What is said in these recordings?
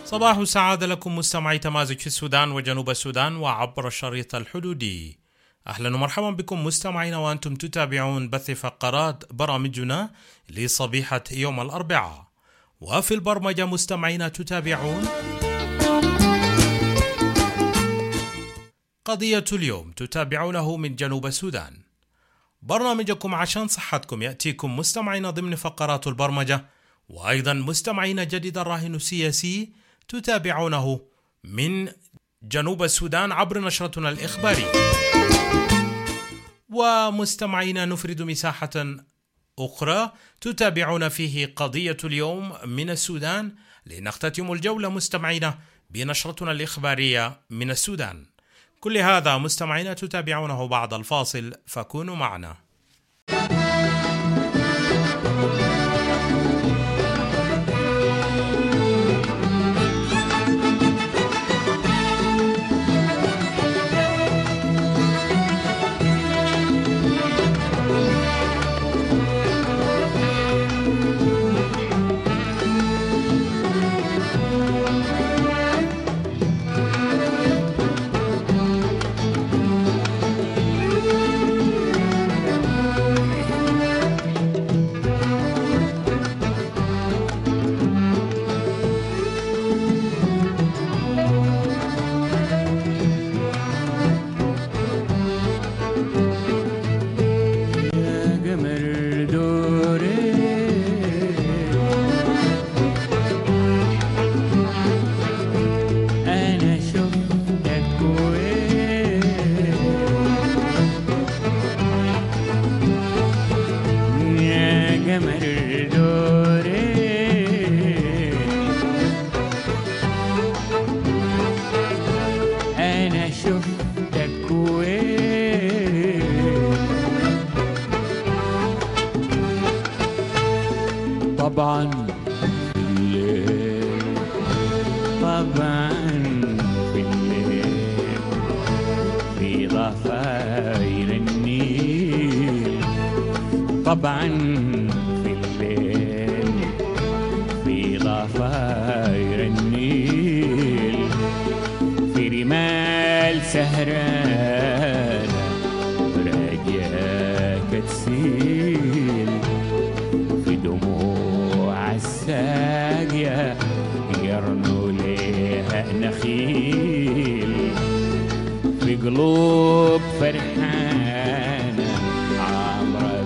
صباح السعادة لكم مستمعي تمازج في السودان وجنوب السودان وعبر الشريط الحدودي. أهلا ومرحبا بكم مستمعين وأنتم تتابعون بث فقرات برامجنا لصبيحة يوم الأربعاء. وفي البرمجة مستمعين تتابعون قضية اليوم تتابعونه من جنوب السودان. برنامجكم عشان صحتكم يأتيكم مستمعين ضمن فقرات البرمجة، وأيضا مستمعين جديد الراهن السياسي تتابعونه من جنوب السودان عبر نشرتنا الإخبارية. ومستمعين نفرد مساحة أخرى تتابعون فيه قضية اليوم من السودان لنختتم الجولة مستمعين بنشرتنا الإخبارية من السودان. كل هذا مستمعين تتابعونه بعد الفاصل، فكونوا معنا. طبعا في الليل في ضفاير النيل، طبعا في الليل في ضفاير النيل، في رمال سهرانة راجعك تسيل، في دموع الساقية يرنو ليها نخيل، في قلوب فرحانة عامرة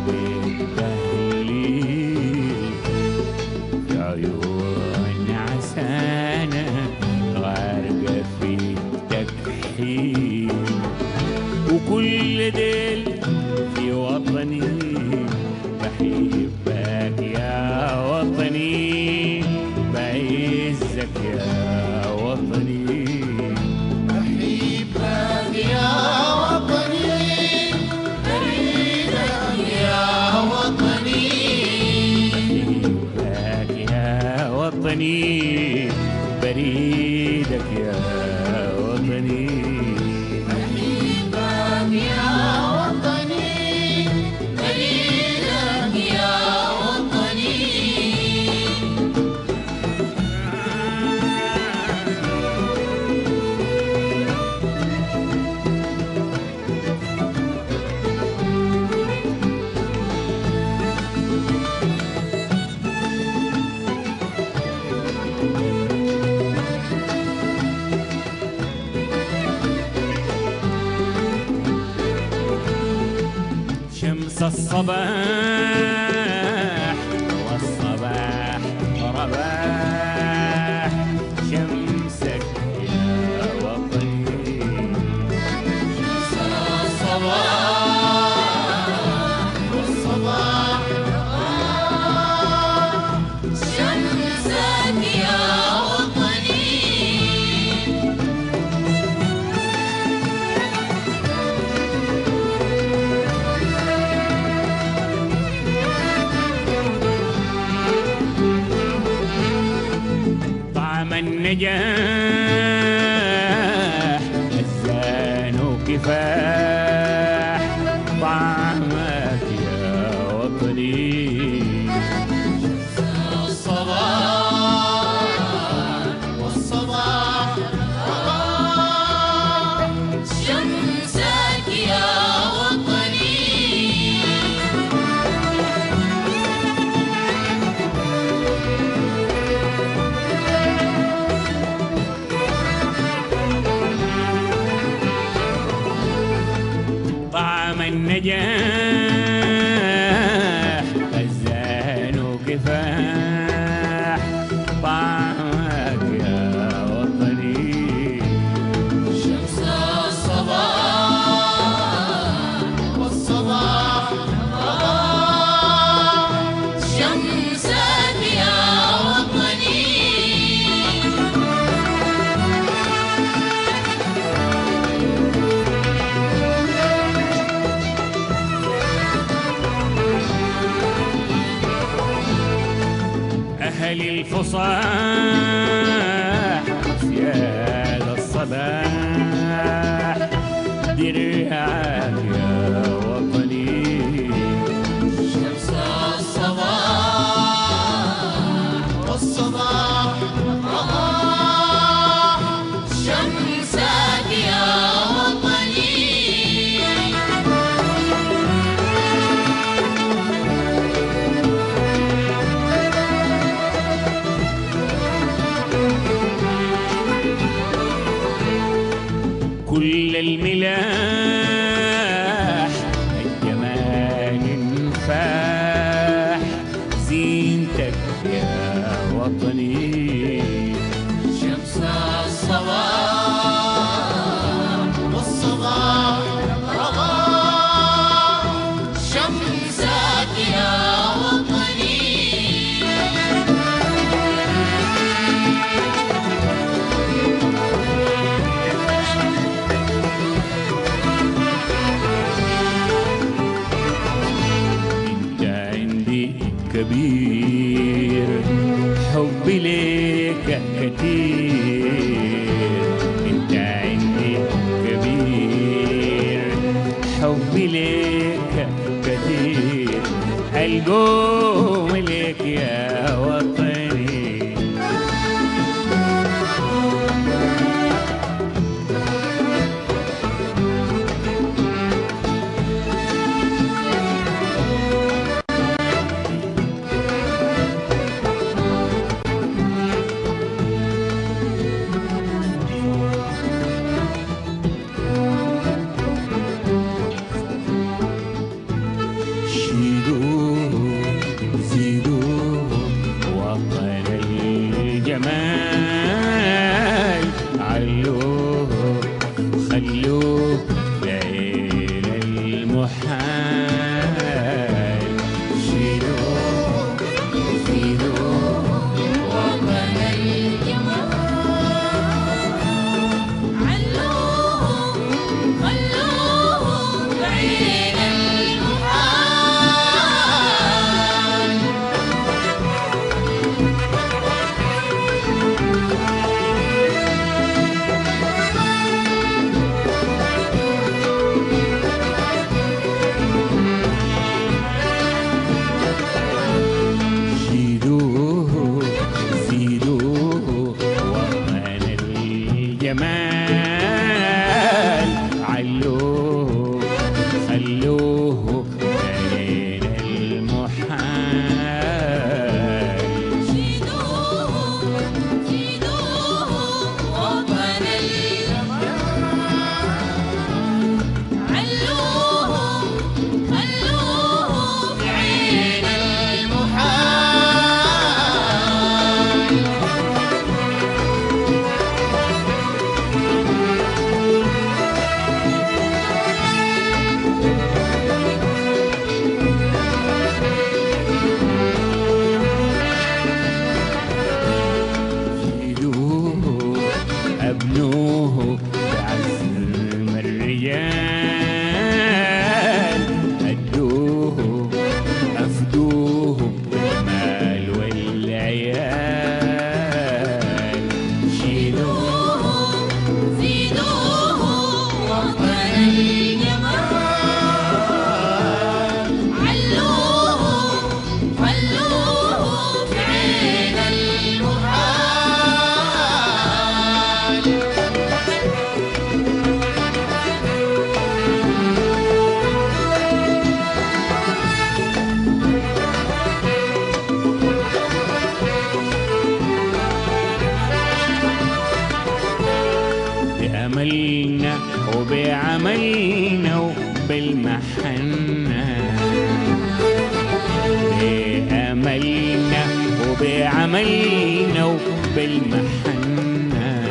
بالتهليل، في عيون عسانة غارقة في التكحيل، وكل ديل في وطني بحبك يا وطني، بعزك يا وطني، بحبك يا وطني، بريدك يا وطني، بحبك يا وطني، بريدك يا وطني، بحبك يا وطني، بريدك يا وطني. شمس الصباح والصباح رباح، شمسك يا وطني، الصباح والصباح شمسك يا وطني. طعم النجاح الزان وكفاح، طعمك يا وطني، الصباح والصباح كفاح طعمك يا وطني. شمس الصباح والصباح رباح شمسك يا وطني. أهل الفصاح سياد الصباح درعاك يا وطني. شمس الصباح والصباح رباح شمسك يا وطني. كل الملاح الجمال انفاح زينتك يا وطني. شمس الصباح والصباح رباح شمسك يا وطني. انت عندي كبير حبي ليك كتير. انت عندي كبير حبي ليك كتير. القوم ليك يا وطني. شيلوه زيدوه وطن الجمال. علوه خلوه بعين المحال. شيلوه زيدوه وطن الجمال. علوه خلوه بعين المحال. شيلوه زيدوه وطن الجمال. علوه خلوه بعين المحال. زيدوه وطن الجمال. علوه خلوه بعين المحال. شيلوه أبنوه بعزم الرجال. أدوه أفدوه بالمال والعيال. شيلوه زيدوه وطن الجمال. علوه خلوه بعين المحال. بأملنا وبعملنا وبالمحنة. بأملنا بعملنا وبالمحنة،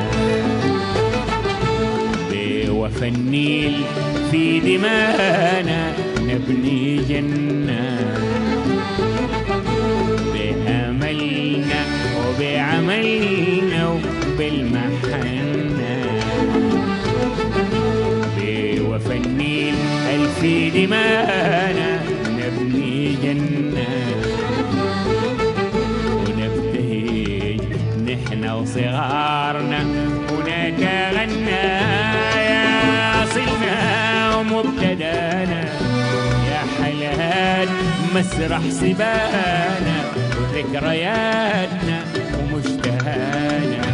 بوفى النيل في دمانا نبني جنة، بأملنا وبعملنا وبالمحنة، بوفى النيل في دمانا نبني جنة، ونبتهج نحن وصغارنا ونتغنى، يا صلنا ومبتدانا، يا حياة مسرح صبانا، وذكرياتنا ومشتهانا،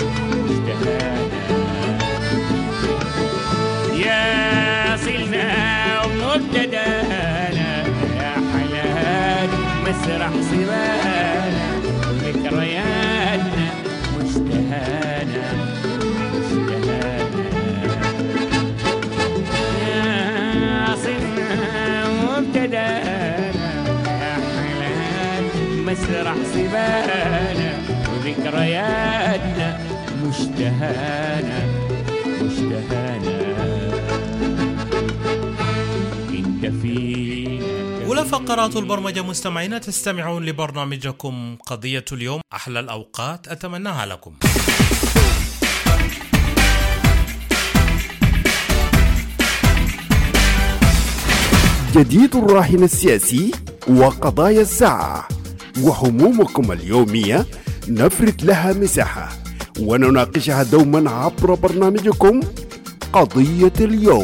يا صلنا ومبتدانا، يا حياة مسرح صبانا، وذكرياتنا مشتهانا، يا صلنا ومبتدانا، يا حياة مسرح صبانا، وذكرياتنا مشتهانا، انت فينا. أولى فقرات البرمجة مستمعين، تستمعون لبرنامجكم قضية اليوم. أحلى الأوقات أتمناها لكم. جديد الراهن السياسي وقضايا الساعة وهمومكم اليومية نفرد لها مساحة ونناقشها دوما عبر برنامجكم قضية اليوم.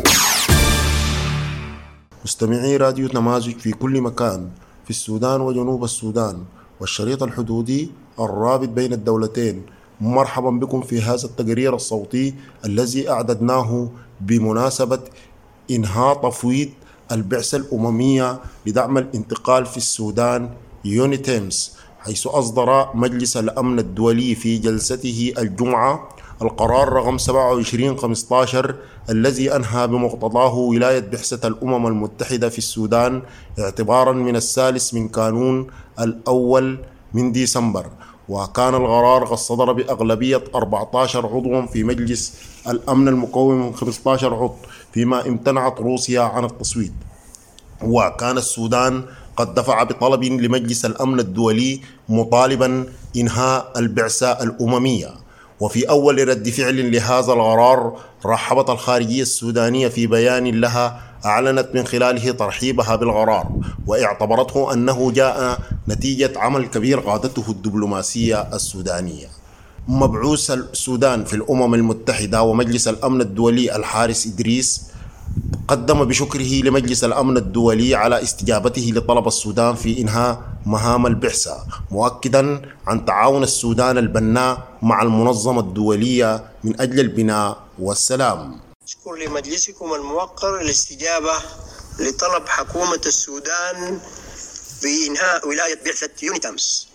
مستمعي راديو نماذج في كل مكان في السودان وجنوب السودان والشريط الحدودي الرابط بين الدولتين، مرحبا بكم في هذا التقرير الصوتي الذي أعددناه بمناسبة إنهاء تفويض البعثة الأممية لدعم الانتقال في السودان يونيتيمس، حيث أصدر مجلس الأمن الدولي في جلسته الجمعة القرار رقم 2715 الذي أنهى بمقتضاه ولاية بعثة الأمم المتحدة في السودان اعتبارا من 3 من كانون الأول من ديسمبر. وكان القرار قد صدر بأغلبية 14 عضوا في مجلس الأمن المكون من 15 عضو، فيما امتنعت روسيا عن التصويت. وكان السودان قد دفع بطلب لمجلس الأمن الدولي مطالبا إنهاء البعثة الأممية. وفي أول رد فعل لهذا القرار رحبت الخارجية السودانية في بيان لها أعلنت من خلاله ترحيبها بالقرار، واعتبرته أنه جاء نتيجة عمل كبير قادته الدبلوماسية السودانية. مبعوث السودان في الأمم المتحدة ومجلس الأمن الدولي الحارس إدريس قدم بشكره لمجلس الأمن الدولي على استجابته لطلب السودان في إنهاء مهام البعثة، مؤكدا عن تعاون السودان البناء مع المنظمة الدولية من أجل البناء والسلام. أشكر لمجلسكم الموقر الاستجابة لطلب حكومة السودان بإنهاء ولاية بعثة يونيتامس،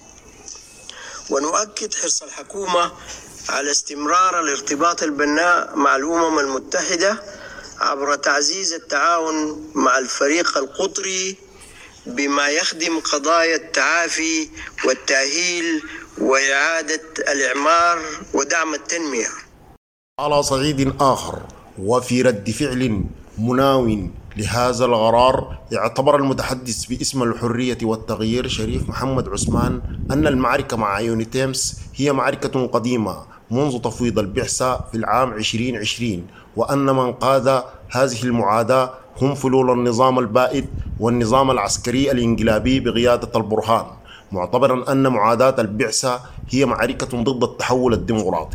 ونؤكد حرص الحكومة على استمرار الارتباط البناء مع الأمم المتحدة عبر تعزيز التعاون مع الفريق القطري بما يخدم قضايا التعافي والتأهيل وإعادة الإعمار ودعم التنمية. على صعيد آخر وفي رد فعل مناو لهذا القرار، اعتبر المتحدث باسم الحرية والتغيير شريف محمد عثمان أن المعركة مع يونيتيمس هي معركة قديمة منذ تفويض البعثة في العام 2020، وأن من قاد هذه المعاداة هم فلول النظام البائد والنظام العسكري الانقلابي بقيادة البرهان، معتبرا أن معاداة البعثة هي معركة ضد التحول الديمقراطي.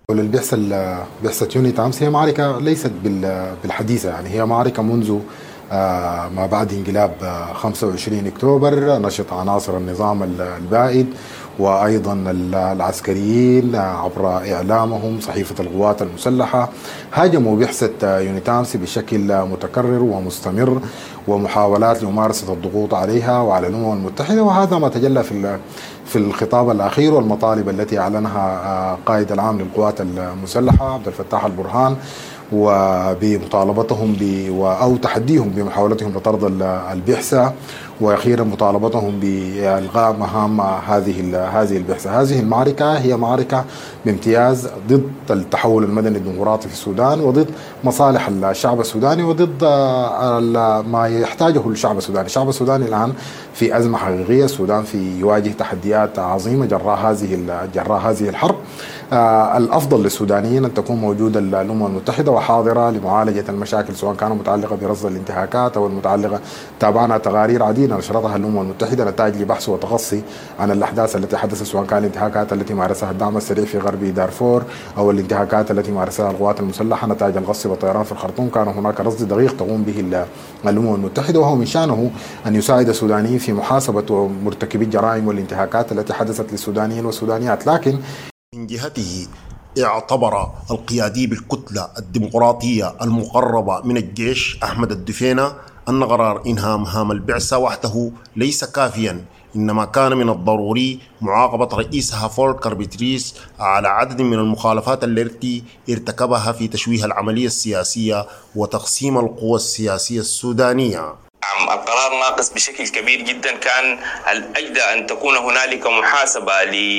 بعثة يونيتامس هي معركة ليست بالحديثة، يعني هي معركة منذ ما بعد انقلاب 25 أكتوبر. نشط عناصر النظام البائد وأيضا العسكريين عبر إعلامهم صحيفة القوات المسلحة هاجموا بعثة يونيتامس بشكل متكرر ومستمر، ومحاولات لممارسة الضغوط عليها وعلى الأمم المتحدة، وهذا ما تجلى في الخطاب الأخير والمطالب التي أعلنها قائد العام للقوات المسلحة عبد الفتاح البرهان، وبمطالبتهم أو تحديهم بمحاولتهم لطرد البعثة وأخيرا مطالبتهم بإلغاء مهام هذه البعثة. هذه المعركة هي معركة بامتياز ضد التحول المدني الديمقراطي في السودان، وضد مصالح الشعب السوداني، وضد ما يحتاجه الشعب السوداني. الشعب السوداني الآن في أزمة حقيقية. السودان يواجه تحديات عظيمة جراء هذه الحرب. الأفضل للسودانيين أن تكون موجودة الأمم المتحدة وحاضرة لمعالجة المشاكل، سواء كانت متعلقة برصد الانتهاكات أو المتعلقة. تابعنا تقارير عديدة نشرتها الأمم المتحدة نتاج لبحث وتقصي عن الأحداث التي حدثت، سواء كان الانتهاكات التي مارسها الدعم السريع في غرب دارفور أو الانتهاكات التي مارسها القوات المسلحة نتاج الغصب والطيران في الخرطوم. كان هناك رصد دقيق تقوم به الأمم المتحدة، وهو من شأنه أن يساعد السودانيين في محاسبة مرتكبي الجرائم والانتهاكات التي حدثت للسودانيين والسودانيات. لكن من جهته اعتبر القيادي بالكتلة الديمقراطية المقربة من الجيش أحمد الدفينة أن قرار إنهاء مهام البعثة وحده ليس كافيا، إنما كان من الضروري معاقبة رئيسها فولكر بيتريس على عدد من المخالفات التي ارتكبها في تشويه العملية السياسية وتقسيم القوى السياسية السودانية. القرار ناقص بشكل كبير جدا. كان الأجدى أن تكون هنالك محاسبة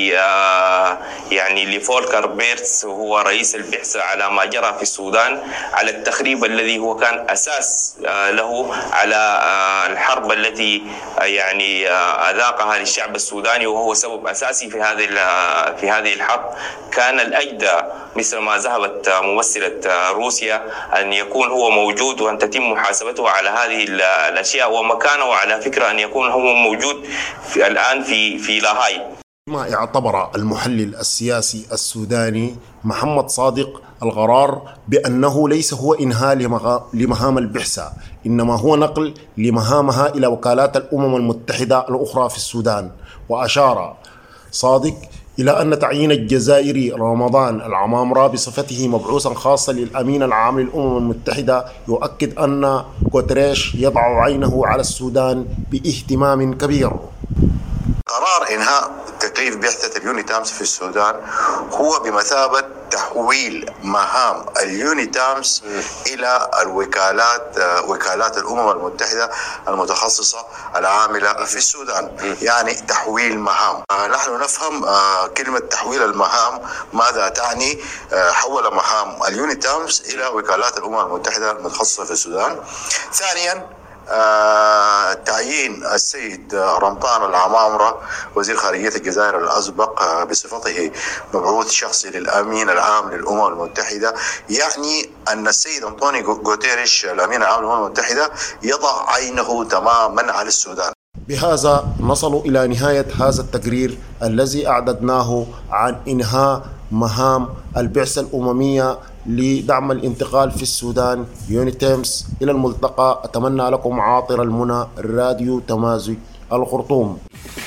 لفولكر بيرتس وهو رئيس البعثة على ما جرى في السودان، على التخريب الذي هو كان أساس له، على الحرب التي أذاقها للشعب السوداني وهو سبب أساسي في هذه الحرب. كان الأجدى مثل ما ذهبت ممثلة روسيا أن يكون هو موجود وأن تتم محاسبته على هذه الأشياء، ومكانه على فكرة أن يكون هو موجود الآن في لاهاي. ما اعتبر المحلل السياسي السوداني محمد صادق القرار بأنه ليس هو إنهاء لمهام البعثة، إنما هو نقل لمهامها إلى وكالات الأمم المتحدة الأخرى في السودان. وأشار صادق إلى أن تعيين الجزائري رمضان العمامرة بصفته مبعوثا خاصا للأمين العام للأمم المتحدة يؤكد أن غوتريش يضع عينه على السودان باهتمام كبير. قرار إنهاء تكليف بعثة اليونيتامس في السودان هو بمثابة تحويل مهام اليونيتامس إلى وكالات الأمم المتحدة المتخصصة العاملة في السودان، يعني تحويل مهام. نحن نفهم كلمة تحويل المهام ماذا تعني. حول مهام اليونيتامس إلى وكالات الأمم المتحدة المتخصصة في السودان. ثانيا تعيين السيد رمضان العمامرة وزير خارجية الجزائر الأسبق بصفته مبعوث شخصي للأمين العام للأمم المتحدة، يعني أن السيد أنطونيو غوتيريش الأمين العام للأمم المتحدة يضع عينه تماما على السودان. بهذا نصل إلى نهاية هذا التقرير الذي أعددناه عن إنهاء مهام البعثة الأممية لدعم الانتقال في السودان يونيتامس. إلى الملتقى، أتمنى لكم عاطر المنى. راديو تمازج الخرطوم.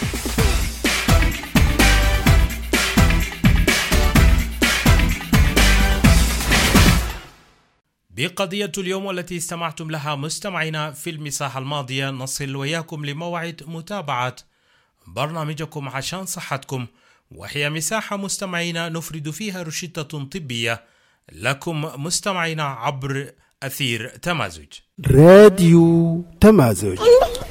بقضية اليوم والتي استمعتم لها مستمعينا في المساحة الماضية، نصل وياكم لموعد متابعة برنامجكم عشان صحتكم، وهي مساحة مستمعينا نفرد فيها روشتة طبية لكم مستمعينا عبر أثير تمازج. راديو تمازج.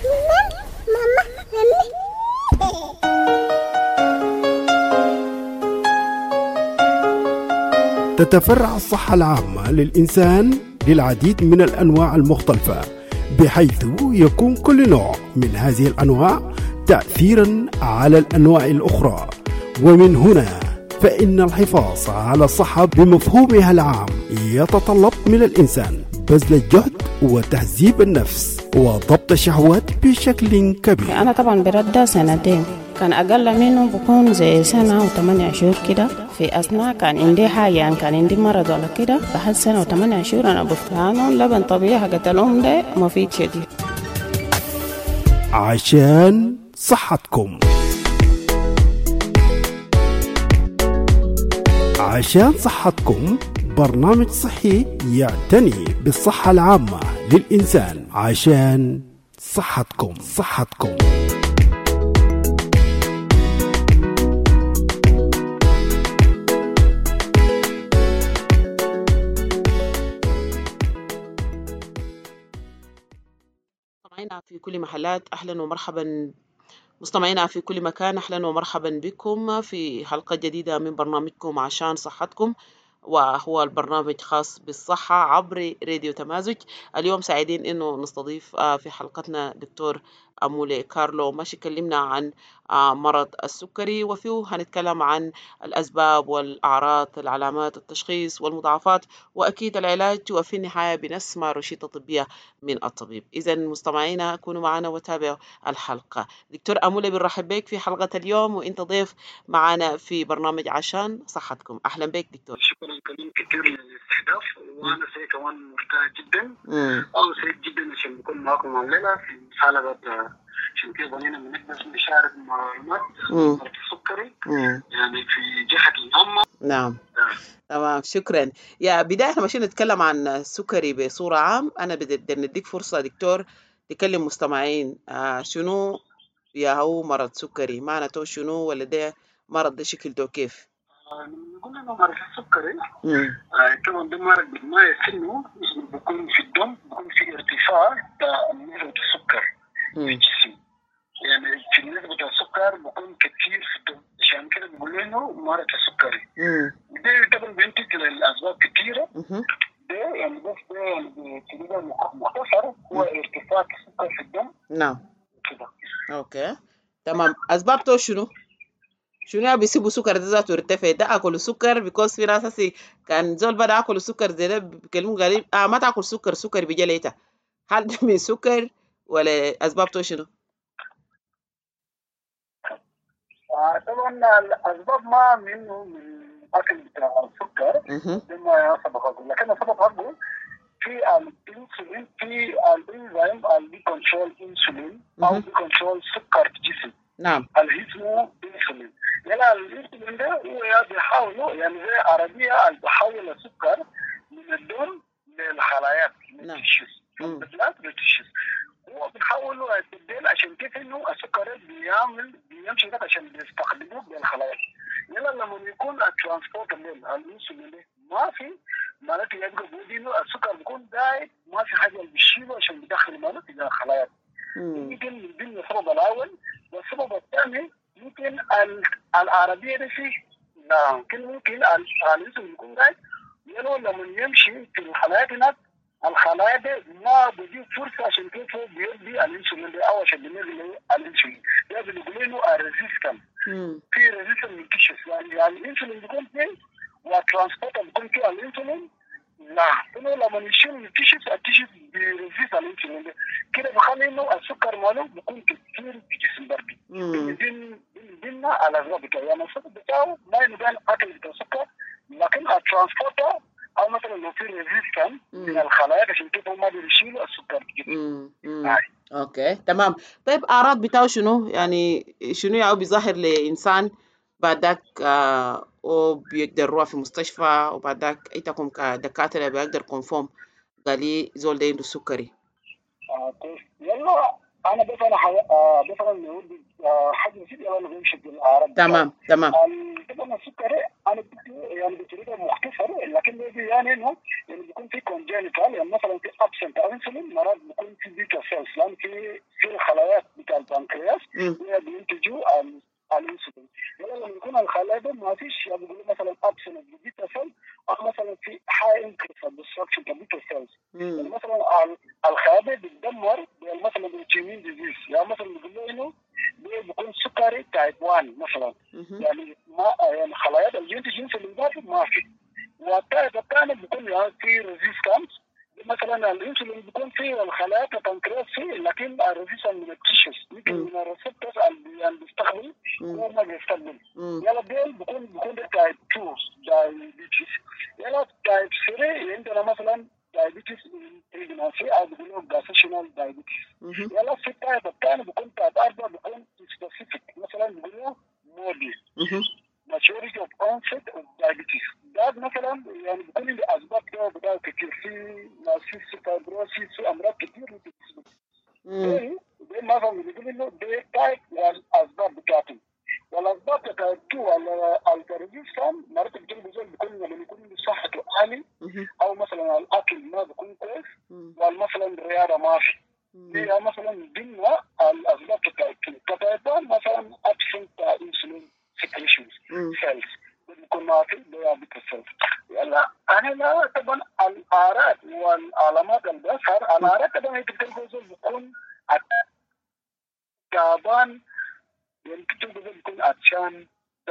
تتفرع الصحة العامة للإنسان للعديد من الأنواع المختلفة، بحيث يكون كل نوع من هذه الأنواع تأثيرا على الأنواع الأخرى. ومن هنا فإن الحفاظ على الصحة بمفهومها العام يتطلب من الإنسان بذل الجهد وتهذيب النفس وضبط الشهوات بشكل كبير. أنا طبعا برد 2 كان أقل منه بكون زي 1 و8 شهور كده. في أثناء كان عندي حاجة، يعني كان عندي مرض ولا كده، بعد 1 و8 شهور أنا بفتحانه لبن طبيعي حقت الأم ده مفيد شديد. عشان صحتكم. عشان صحتكم برنامج صحي يعتني بالصحة العامة للإنسان. عشان صحتكم. في كل محلات، أهلا ومرحبا مستمعينا في كل مكان، أهلا ومرحبا بكم في حلقة جديدة من برنامجكم عشان صحتكم، وهو البرنامج خاص بالصحة عبر راديو تمازج. اليوم سعيدين إنه نستضيف في حلقتنا دكتور أمولي كارلو. ماشي كلمنا عن مرض السكري، وفيه هنتكلم عن الأسباب والأعراض، العلامات، التشخيص والمضاعفات، وأكيد العلاج، وفي النهاية بنسمع روشتة طبية من الطبيب. إذا مستمعينا كونوا معنا وتابعوا الحلقة. دكتور أمولي بنرحب بك في حلقة اليوم، وإنت ضيف معنا في برنامج عشان صحتكم. أهلا بك دكتور. شكرا كريم كثير للاستحداث، وانا سعيد كمان مرتاح جدا او سعيد جدا عشان نكون معكم الليله في حلقه عشان كده بنينا بنقدر نشارك معلومات عن السكري يعني في جهه العامه. نعم تمام، شكرا. يا بداية عشان نتكلم عن السكري بصورة عام، أنا بدي نديك فرصة دكتور تكلم مستمعين شنو يا هو مرض سكري، معناته شنو، ولا ده مرض ده شكلته كيف؟ نقول انه مرض السكري طبعا ده مرض بيتميز انه بيكون في الدم، بيكون في ارتفاع نسبة السكر في الجسم، يعني في نسبة السكر بيكون كثير في الدم، عشان كده بيقولوا انه مرض السكري. ده طبعا بينتج لاسباب كثيره. ده يعني بس ده يعني بطريقه مختصره هو ارتفاع السكر في الدم. نعم كده. اوكي تمام. اسبابته شنو بيسيبوا سكر ده ذاته يرتفع؟ ده اكل سكر بيكوز في ناس هسي كان زول بدا اكل سكر زي ده بيكلموا قالين ما تاكل سكر بيجي ليتا. هل ده من سكر ولا اسبابته شنو؟ طبعا الاسباب ما منه من اكل بتاع السكر بما سبق اقول، لكن سبق اقول في الانسولين، في الانزيم اللي بيكنترول انسولين او بيكنترول سكر في الجسم. نعم. اللي اسمه انسولين. يعني الانسولين ده هو بيحاول يعني زي عربيه اللي بيحول السكر من الدم للخلايا للتشيز، للتشيز. هو بيحاول يبدل عشان كيف انه السكر بيمشي كده عشان بيستخدموه بالخلايا. يعني لما يكون الترانسبورت الانسولين ده ما في، معناته يبقى بودي انه السكر بيكون دايب، ما في حاجه اللي بيشيله عشان بيدخل معناته الى الخلايا. يمكن من السبب الاول، والسبب الثاني يمكن العربيه دي فيه ممكن الانسولين يكون دايب، يعني لما يمشي في الخلايا هناك الخلايا دي ما بدي فرصه عشان كيف هو بيدي الانسولين ده او عشان بينزل الانسولين ده بنقول له ريزيستنس. في ريزيستنس من التشيس، يعني الانسولين بيكون فيه والترانسبورت بيكون فيه الانسولين. لا انه لما يشيل التشيس بيريزيست الانسولين ده، كده بيخلي انه السكر ماله بيكون كثير في الجسم برضه. بيدينا الاسباب بتاعه، يعني السبب بتاعه ما يبان اكل بتاع السكر، لكن الترانسبورت او مثلا لو في ريزيستنس من الخلايا عشان كده ما بيشيلوا السكر كده. اوكي تمام. طيب اعراض بتاعه شنو؟ يعني شنو يعني بيظهر لانسان بعد ذاك وبيقدر يروح في مستشفى، وبعد ذاك انتكم كدكاتره بيقدر كونفورم قال لي زول ده عنده سكري؟ يلا انا بس انا مثلا حاجه كده انا بمشي بالاعراض. تمام طبعا السكري انا يعني بطريقه مختصره، لكن يعني انه يعني بيكون في كونجنتال، يعني مثلا في ابسنت انسولين، مرض بيكون في بيتا سيلز، لان في الخلايا بتاع البنكرياس بينتجوا الانسولين. يعني لما يكون الخلايا دي ما فيش، يعني بيقولوا مثلا ابسنت بيتا سيلز، او مثلا في هاي انكريس ديستركشن بيتا سيلز. يعني مثلا الخلايا بتدمر مثلا الاوتومين ديزيز، يعني مثلا بيقولوا انه بيكون سكري تايب 1 مثلا، يعني ما يعني خلايا الجينتج انسولين ما في. والتايب الثاني بيكون يعني في ريزيستنس، مثلا الانسولين بيكون فيه الخلايا البنكرياس فيه، لكن الريزيستنس من التيشوز يمكن من الريسبتورز اللي بيستخدم هو ما بيستخدم. يلا ديل بيكون ده تايب 2 دايابيتس. يلا تايب 3 عندنا مثلا دايابيتس بريجنانسي او بيقولوا جاستيشنال دايابيتس. يلا في التايب الثاني بيكون تايب 4 بيكون سبيسيفيك، مثلا بيقولوا مودي majority of onset of diabetes. ده مثلا يعني بيكون الاسباب بتاعه كتير، في ناسيس فايبروسيس، في امراض كتير بتحصل. ده مثلا بيقول انه ده تايب والاسباب بتاعته. والاسباب بتاعت 2 الريزيستنس مرات بيكون لما يكون صحته عالي، او مثلا الاكل ما بيكون كويس، ومثلا الرياضه ما في. هي مثلا ضمن سيلز بيكون ما في ديابيتس سيلز. يلا أنا لا طبعا الأعراض والعلامات اللي بظهر الأعراض طبعا تلقى بيكون تعبان، يمكن تلقى بيكون عطشان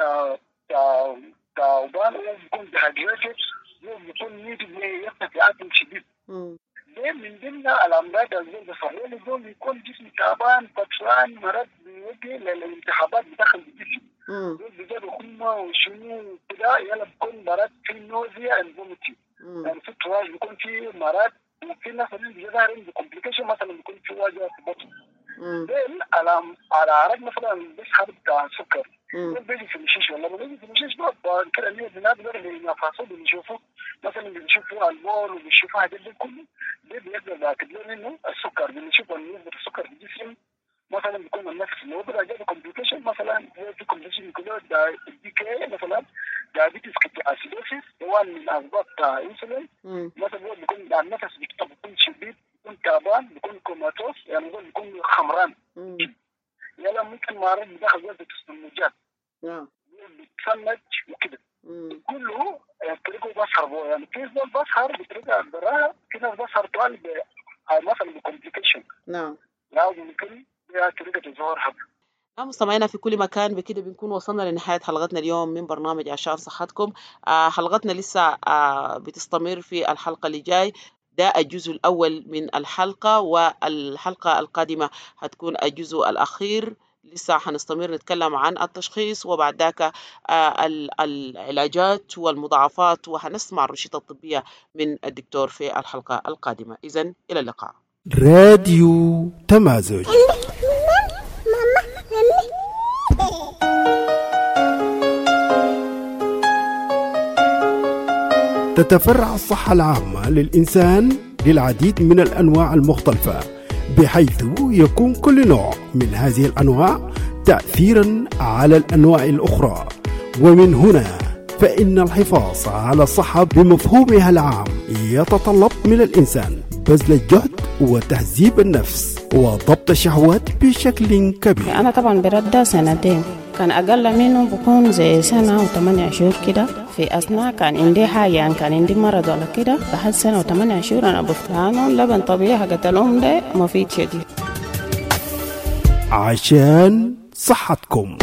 تعبان وبيكون ديهايدريتد وبيكون نيجي يقف عدم شديد. ده من ضمن الأمراض اللي بيصير له دول يكون جسم تعبان فطران مرض بيوجه للالتهابات بداخل الجسم. دول بيجوا حمى وشنو كده يلا بيكون مرض في نوزيا الفوميتي. يعني في طراج بيكون في مرض وفي ناس اللي بيظهر عنده كومبليكيشن مثلا بيكون في وجع في بطن. دول على أعراض مثلا بيسحب بتاع سكر. دول بيجي في المشيش ولا ما بيجي في المشيش بقى كده اللي بنقدر نفحصه بنشوفه مثلا بنشوفه البول وبنشوفه هذا كله ده بيقدر نأكد له إنه السكر بنشوف نسبة السكر في الجسم مثلا بيكون النفس اللي هو بيبقى جاي كومبليكيشن مثلا في كومبليكيشن كله دي كي مثلا دايابيتس كيتواسيدوسيس هو من أسباب بتاع انسولين مثلا هو بيكون النفس بيكون شديد بيكون تعبان بيكون كوماتوس يعني هو بيكون خمران يلا ممكن مرض بداخل جوة التسمجات بتسمج وكده كله طريقه بسهر يعني في ناس بسهر بطريقة براها في ناس بسهر طوال مثلا بكومبليكيشن نعم لازم ممكن بها طريقة الظهور حب. مستمعينا في كل مكان بكده بنكون وصلنا لنهاية حلقتنا اليوم من برنامج عشان صحتكم. حلقتنا لسه بتستمر في الحلقة اللي جاي. ده الجزء الأول من الحلقة والحلقة القادمة هتكون الجزء الأخير. لسه حنستمر نتكلم عن التشخيص وبعد ذاك العلاجات والمضاعفات وحنسمع الروشتة الطبية من الدكتور في الحلقة القادمة. إذن إلى اللقاء. راديو تمازج. تتفرع الصحة العامة للإنسان للعديد من الأنواع المختلفة بحيث يكون كل نوع من هذه الأنواع تأثيرا على الأنواع الأخرى. ومن هنا فإن الحفاظ على الصحة بمفهومها العام يتطلب من الإنسان بذل الجهد وتهذيب النفس وضبط الشهوات بشكل كبير. أنا طبعا برد 2 سنين كان أقل منه بكون زي 1 سنة و8 شهور كده. في أثناء كان عندي حاجة يعني كان عندي مرض ولا كده بعد 1 سنة و8 شهور أنا بفتحانه لبن طبيعي حقت الأم ده مفيد شديد. عشان صحتكم.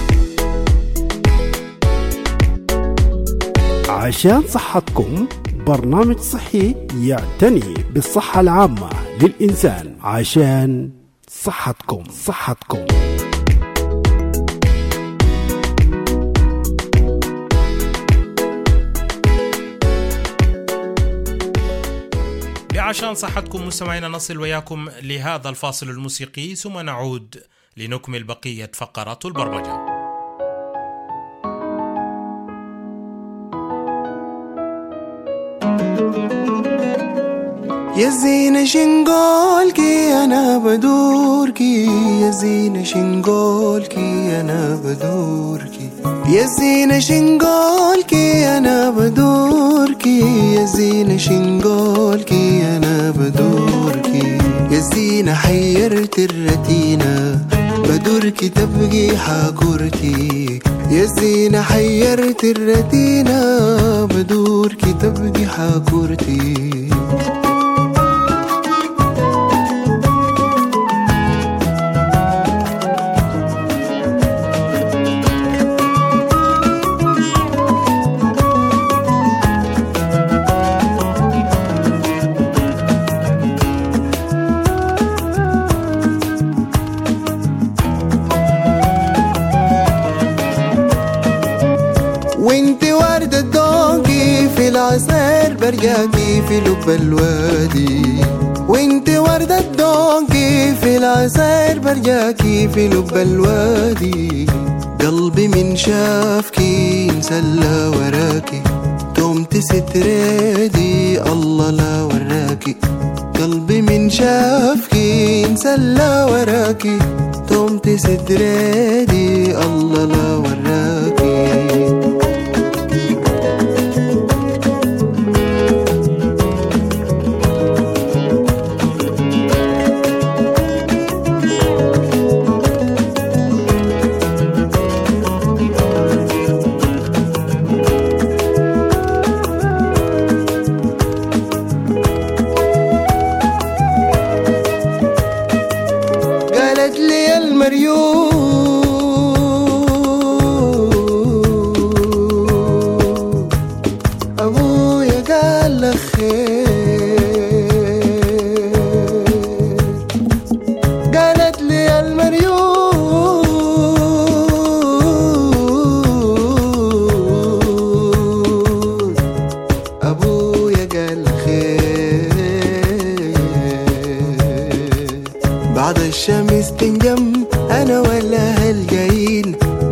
عشان صحتكم برنامج صحي يعتني بالصحة العامة للإنسان. عشان صحتكم. عشان صحتكم مستمعينا نصل وياكم لهذا الفاصل الموسيقي ثم نعود لنكمل بقية فقرات البرمجة. يا زينة شنقولكي أنا بدوركي يا زينة شنقولكي أنا بدوركي يا زينة شنقولكي أنا بدوركي يا زينة شنقولكي أنا بدوركي يا زينة حيرت الرتينة بدوركي تبقي حاكورتي يا زينة حيرت الرتينة بدوركي تبقي حاكورتي وانت وردة دوقي في العسير برجاكي في لب الوادي وانت وردة دوقي في العسير برجاكي في لب الوادي قلبي من شافكي انسلى وراكي تومتي ستريدي الله لا وراكي قلبي من شافكي انسلى وراكي تومتي ستريدي الله لا وراكي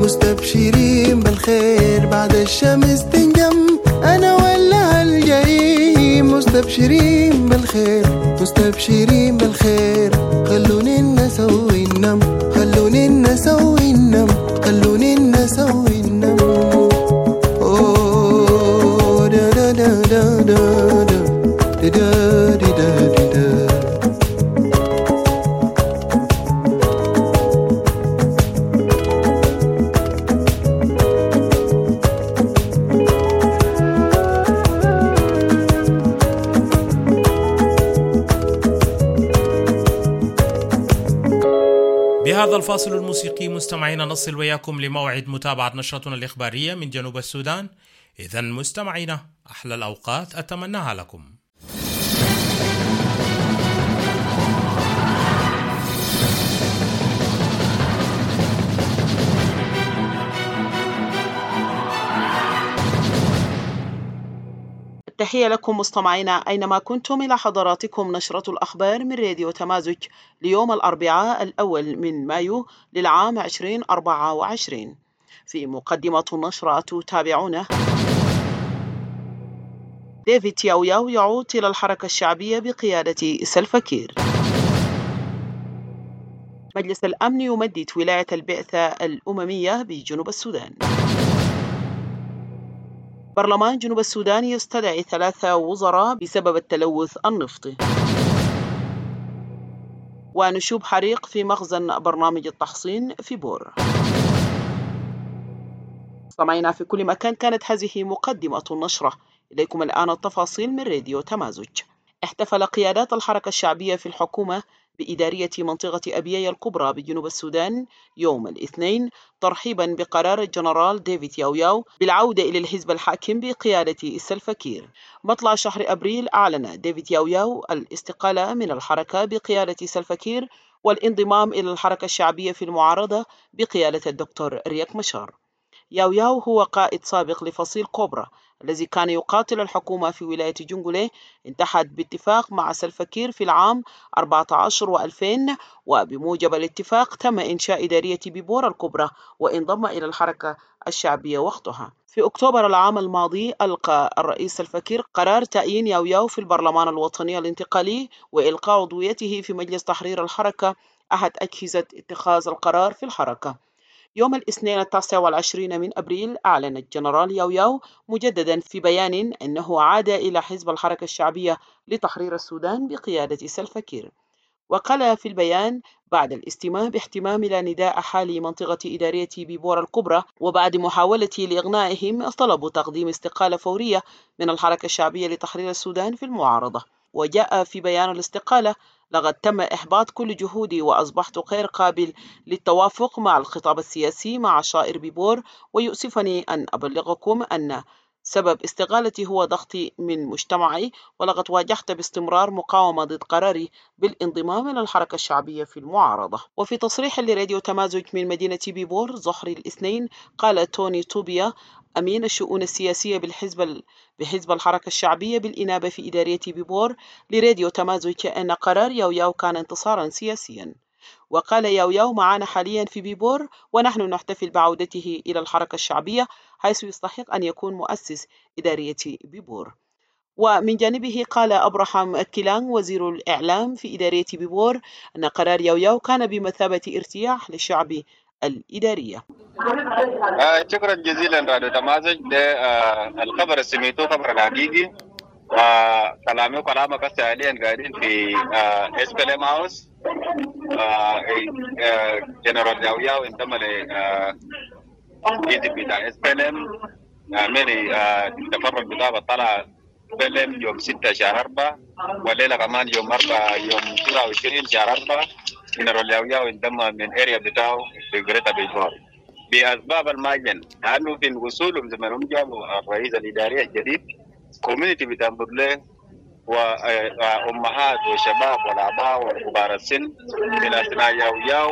مستبشرين بالخير بعد الشمس تنجم أنا ولا الجحيم مستبشرين بالخير مستبشرين بالخير خلوني نسوي النم خلوني نسوي النم خلوني نسوي النم أوه دا دا دا دا دا دا دا دا دا. بهذا الفاصل الموسيقي مستمعينا نصل وياكم لموعد متابعة نشرتنا الإخبارية من جنوب السودان. إذن مستمعينا أحلى الأوقات أتمناها لكم. تحية لكم مستمعينا أينما كنتم، إلى حضراتكم نشرة الأخبار من راديو تمازج ليوم الأربعاء الأول من مايو للعام 2024. في مقدمة النشرة تتابعونه: ديفيد ياوياو يعود إلى الحركة الشعبية بقيادة سلفا كير. مجلس الأمن يمدد ولاية البعثة الأممية بجنوب السودان. برلمان جنوب السودان يستدعي 3 وزراء بسبب التلوث النفطي. ونشوب حريق في مخزن برنامج التحصين في بور. سمعنا في كل مكان. كانت هذه مقدمة النشرة، إليكم الآن التفاصيل من راديو تمازج. احتفل قيادات الحركة الشعبية في الحكومة بإدارية منطقة أبياي الكبرى بجنوب السودان يوم الاثنين ترحيبا بقرار الجنرال ديفيد ياوياو بالعودة إلى الحزب الحاكم بقيادة سلفا كير. مطلع شهر أبريل أعلن ديفيد ياوياو الاستقالة من الحركة بقيادة سلفا كير والانضمام إلى الحركة الشعبية في المعارضة بقيادة الدكتور ريك مشار. ياوياو هو قائد سابق لفصيل كوبرا الذي كان يقاتل الحكومة في ولاية جنجولي، انتحد باتفاق مع سلفا كير في العام 14 و2000، وبموجب الاتفاق تم إنشاء إدارية بيبور الكبرى وانضم إلى الحركة الشعبية وقتها. في أكتوبر العام الماضي ألقى الرئيس سلفا كير قرار تعيين ياوياو في البرلمان الوطني الانتقالي وإلقاء عضويته في مجلس تحرير الحركة أحد أجهزة اتخاذ القرار في الحركة. يوم الاثنين 29 من أبريل أعلن الجنرال ياوياو مجددا في بيان أنه عاد إلى حزب الحركة الشعبية لتحرير السودان بقيادة سلفا كير. وقال في البيان: بعد الاستماع باهتمام إلى نداء أحالي منطقة إدارية بيبور الكبرى وبعد محاولتي لإقناعهم طلبوا تقديم استقالة فورية من الحركة الشعبية لتحرير السودان في المعارضة. وجاء في بيان الاستقالة: لقد تم إحباط كل جهودي وأصبحت غير قابل للتوافق مع الخطاب السياسي مع عشائر بيبور، ويؤسفني أن أبلغكم أن سبب استقالتي هو ضغطي من مجتمعي، ولقد واجهت باستمرار مقاومة ضد قراري بالانضمام إلى الحركة الشعبية في المعارضة. وفي تصريح لراديو تمازج من مدينة بيبور ظهر الاثنين قال توني توبيا أمين الشؤون السياسية بحزب الحركة الشعبية بالإنابة في إدارية بيبور لراديو تمازج أن قرار ياوياو كان انتصارا سياسيا. وقال ياوياو: معنا حاليا في بيبور ونحن نحتفل بعودته إلى الحركة الشعبية حيث يستحق أن يكون مؤسس إدارية بيبور. ومن جانبه قال أبراهام كيلان وزير الإعلام في إدارية بيبور أن قرار ياوياو كان بمثابة ارتياح للشعب الإدارية. شكرا جزيلا راديو تمازج. الخبر اللي سمعتوه خبر الحقيقي، كلامي وكلامك هسه حاليا قاعدين في SPLM هاوس. جنرال ياوياو انضم للحزب بتاع SPLM من التفرد بتاعه طلع SPLM يوم 6 شهر 4 والليله كمان يوم 4 يوم 29 شهر 4 جنرال ياوياو انضم من اريا بتاعه في جريتا بيبور باسباب المعين، لانه في وصولهم زي ما هم جابوا الرئيس الاداري الجديد كوميونتي بتنظر له وامهات وشباب والاباء وكبار السن الى اثناء ياوياو.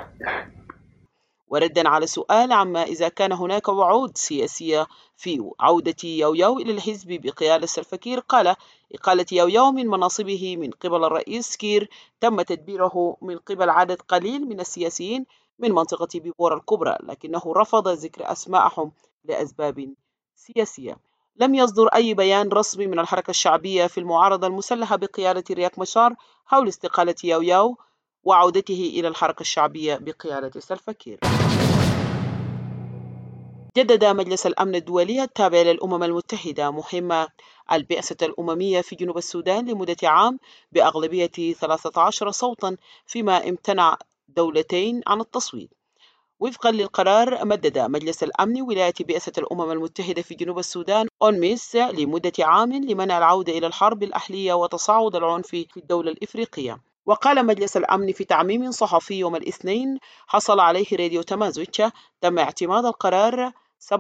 وردا على سؤال عما إذا كان هناك وعود سياسية في عودة ياوياو إلى الحزب بقيادة سلفا كير، قال: إقالة ياوياو من مناصبه من قبل الرئيس كير تم تدبيره من قبل عدد قليل من السياسيين من منطقة بيبور الكبرى، لكنه رفض ذكر أسماءهم لأسباب سياسية. لم يصدر أي بيان رسمي من الحركة الشعبية في المعارضة المسلحة بقيادة رياك مشار حول استقالة ياو ياو وعودته إلى الحركة الشعبية بقيادة سلفا كير. جدد مجلس الأمن الدولي التابع للأمم المتحدة مهمة البعثة الأممية في جنوب السودان لمدة عام بأغلبية 13 صوتا، فيما امتنع دولتين عن التصويت. وفقا للقرار، مدد مجلس الأمن ولاية بعثة الأمم المتحدة في جنوب السودان أونميس لمدة عام لمنع العودة إلى الحرب الأهلية وتصاعد العنف في الدولة الإفريقية. وقال مجلس الأمن في تعميم صحفي يوم الاثنين حصل عليه راديو تمازوتش: تم اعتماد القرار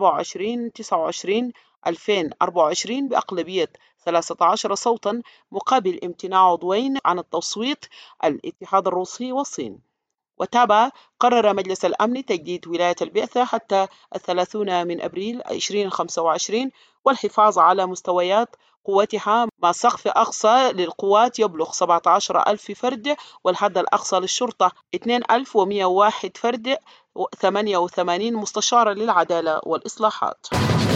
27/29/2024 بأغلبية 13 صوتا مقابل امتناع عضوين عن التصويت، الاتحاد الروسي والصين. وتابع قرر مجلس الأمن تجديد ولاية البعثة حتى 30 من أبريل 2025 والحفاظ على مستويات قوتها مع سقف أقصى للقوات يبلغ 17,000 فرد، والحد الأقصى للشرطة 2,101 فرد، 88 مستشارا للعدالة والإصلاحات.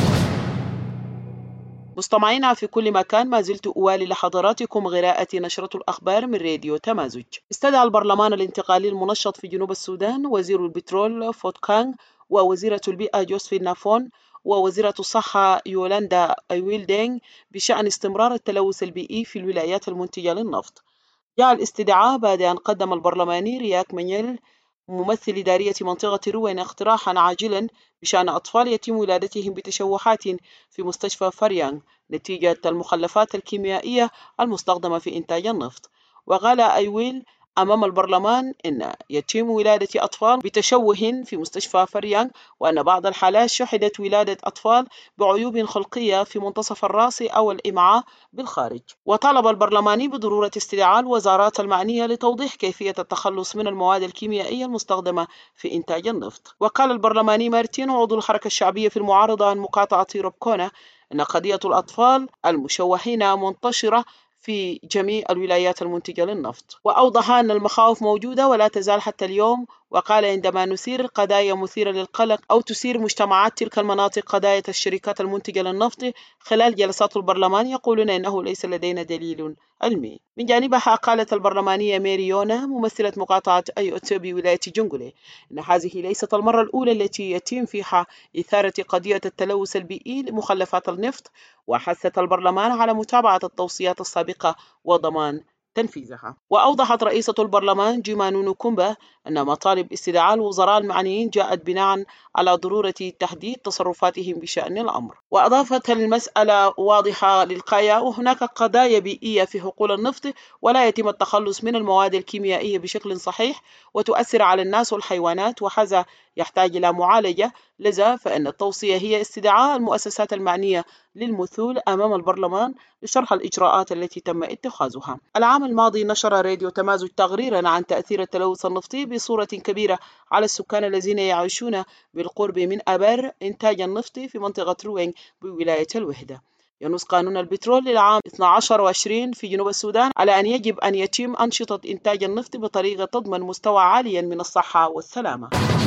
مستمعينا في كل مكان، ما زلت أوالي لحضراتكم غراءة نشرة الأخبار من راديو تمازج. استدعى البرلمان الانتقالي المنشط في جنوب السودان وزير البترول فوت كانغ ووزيرة البيئة جوزفين نافون ووزيرة الصحة يولاندا أيويلدينغ بشأن استمرار التلوث البيئي في الولايات المنتجة للنفط. جاء الاستدعاء بعد أن قدم البرلماني رياك منيل ممثل إدارية منطقة روين اقتراحا عاجلا بشأن أطفال يتم ولادتهم بتشوهات في مستشفى فريانغ نتيجة المخلفات الكيميائية المستخدمة في إنتاج النفط. وقال أيويل أمام البرلمان إن يتم ولادة أطفال بتشوه في مستشفى فريانغ، وأن بعض الحالات شهدت ولادة أطفال بعيوب خلقية في منتصف الرأس أو الإمعاء بالخارج. وطالب البرلماني بضرورة استدعاء الوزارات المعنية لتوضيح كيفية التخلص من المواد الكيميائية المستخدمة في إنتاج النفط. وقال البرلماني مارتين عضو الحركة الشعبية في المعارضة عن مقاطعة روبكونا أن قضية الأطفال المشوهين منتشرة في جميع الولايات المنتجة للنفط. وأوضح أن المخاوف موجودة ولا تزال حتى اليوم. وقال عندما نثير قضايا مثيرة للقلق أو تثير مجتمعات تلك المناطق قضايا الشركات المنتجة للنفط خلال جلسات البرلمان، يقولون إنه ليس لدينا دليل علمي. من جانبها قالت البرلمانية ميريونا ممثلة مقاطعة أيوتو بولاية جنجولي إن هذه ليست المرة الأولى التي يتم فيها إثارة قضية التلوث البيئي لمخلفات النفط، وحثت البرلمان على متابعة التوصيات السابقة وضمان تنفيذها. وأوضحت رئيسة البرلمان جيمانونو كومبا أن مطالب استدعاء الوزراء المعنيين جاءت بناء على ضرورة تحديد تصرفاتهم بشأن الأمر. وأضافت المسألة واضحة للغاية، وهناك قضايا بيئية في حقول النفط ولا يتم التخلص من المواد الكيميائية بشكل صحيح وتؤثر على الناس والحيوانات، وهذا يحتاج إلى معالجة. لذا فإن التوصية هي استدعاء المؤسسات المعنية للمثول أمام البرلمان لشرح الإجراءات التي تم اتخاذها. العام الماضي نشر راديو تمازج تقريرا عن تأثير التلوث النفطي بصورة كبيرة على السكان الذين يعيشون بالقرب من آبار إنتاج النفط في منطقة روينغ بولاية الوحدة. ينص قانون البترول للعام 12 و20 في جنوب السودان على أن يجب أن يتم أنشطة إنتاج النفط بطريقة تضمن مستوى عاليا من الصحة والسلامة.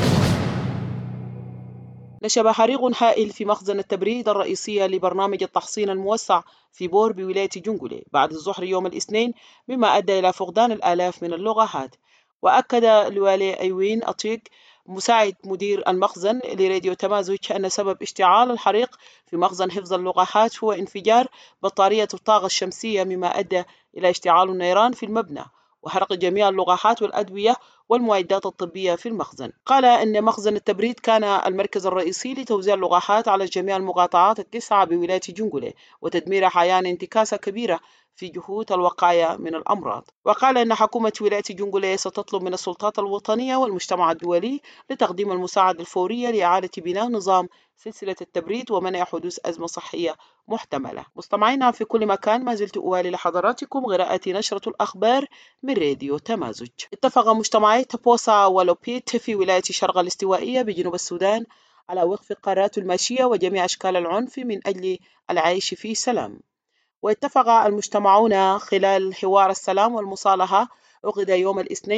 نشب حريق هائل في مخزن التبريد الرئيسية لبرنامج التحصين الموسع في بور بولاية جنجولي بعد الظهر يوم الاثنين، مما أدى إلى فقدان الآلاف من اللقاحات. وأكد الوالي أيوين أطيق مساعد مدير المخزن لراديو تمازج أن سبب اشتعال الحريق في مخزن حفظ اللقاحات هو انفجار بطارية الطاقة الشمسية، مما أدى إلى اشتعال النيران في المبنى وحرق جميع اللقاحات والأدوية والمعدات الطبية في المخزن. قال إن مخزن التبريد كان المركز الرئيسي لتوزيع اللقاحات على جميع المقاطعات ال9 بولاية جنجولي وتدمير أحيان انتكاسة كبيرة في جهود الوقاية من الأمراض. وقال إن حكومة ولاية جنجولي ستطلب من السلطات الوطنية والمجتمع الدولي لتقديم المساعدة الفورية لإعادة بناء نظام سلسلة التبريد ومنع حدوث أزمة صحية محتملة. مستمعينا في كل مكان، ما زلت أوالي لحضراتكم غراءة نشرة الأخبار من راديو تمازج. اتفق مجتمعي تبوسا ولوبيت في ولاية شرق الاستوائية بجنوب السودان على وقف قارات الماشية وجميع أشكال العنف من أجل العيش في سلام. واتفق المجتمعون خلال حوار السلام والمصالحة عقد يوم الاثنين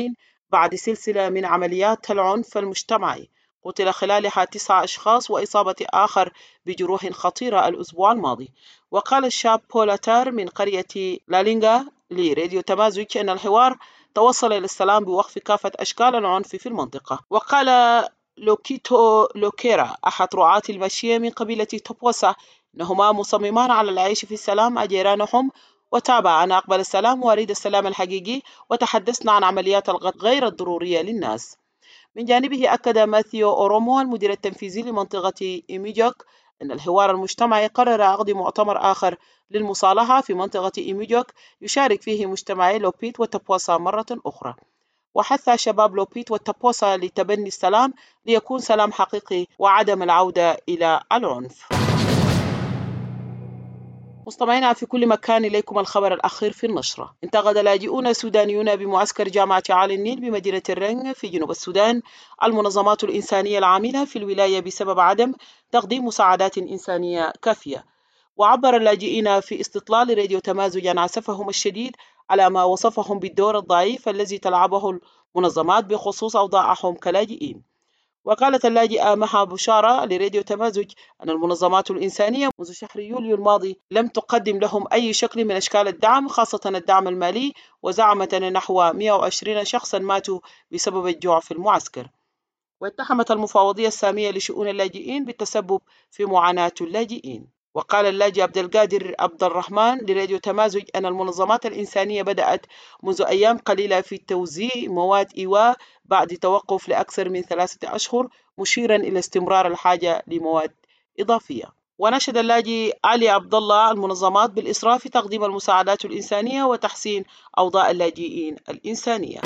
بعد سلسلة من عمليات العنف المجتمعي قتل خلالها 9 أشخاص وإصابة آخر بجروح خطيرة الأسبوع الماضي. وقال الشاب بولاتار من قرية لالينغا لراديو تمازج أن الحوار توصل إلى السلام بوقف كافة أشكال العنف في المنطقة. وقال لوكيتو لوكيرا أحد رعاة المشية من قبيلة توبوسا أنهما مصممان على العيش في السلام مع جيرانهم، وتابع أن أقبل السلام وأريد السلام الحقيقي، وتحدثنا عن عمليات القتل غير الضرورية للناس. من جانبه أكد ماثيو أورومو المدير التنفيذي لمنطقة إيميجوك أن الحوار المجتمعي قرر عقد مؤتمر آخر للمصالحة في منطقة إيميجوك يشارك فيه مجتمعي لوبيت وتابوسا مرة أخرى. وحث شباب لوبيت وتابوسا لتبني السلام ليكون سلام حقيقي وعدم العودة إلى العنف. مستمعينا في كل مكان، إليكم الخبر الأخير في النشرة. انتقد لاجئون سودانيون بمعسكر جامعة عالي النيل بمدينة الرنج في جنوب السودان المنظمات الإنسانية العاملة في الولاية بسبب عدم تقديم مساعدات إنسانية كافية. وعبر اللاجئين في استطلال راديو تمازج عن عسفهم الشديد على ما وصفهم بالدور الضعيف الذي تلعبه المنظمات بخصوص أوضاعهم كلاجئين. وقالت اللاجئة مها بشارة لراديو تمازج أن المنظمات الإنسانية منذ شهر يوليو الماضي لم تقدم لهم أي شكل من أشكال الدعم، خاصة الدعم المالي، وزعمت أن نحو 120 شخصا ماتوا بسبب الجوع في المعسكر. واتهمت المفوضية السامية لشؤون اللاجئين بالتسبب في معاناة اللاجئين. وقال اللاجئ عبد القادر عبد الرحمن لراديو تمازج أن المنظمات الإنسانية بدأت منذ أيام قليلة في توزيع مواد إيواء بعد توقف لأكثر من 3 أشهر، مشيرا إلى استمرار الحاجة لمواد إضافية. ونشد اللاجئ علي عبد الله المنظمات بالإسراف في تقديم المساعدات الإنسانية وتحسين أوضاع اللاجئين الإنسانية.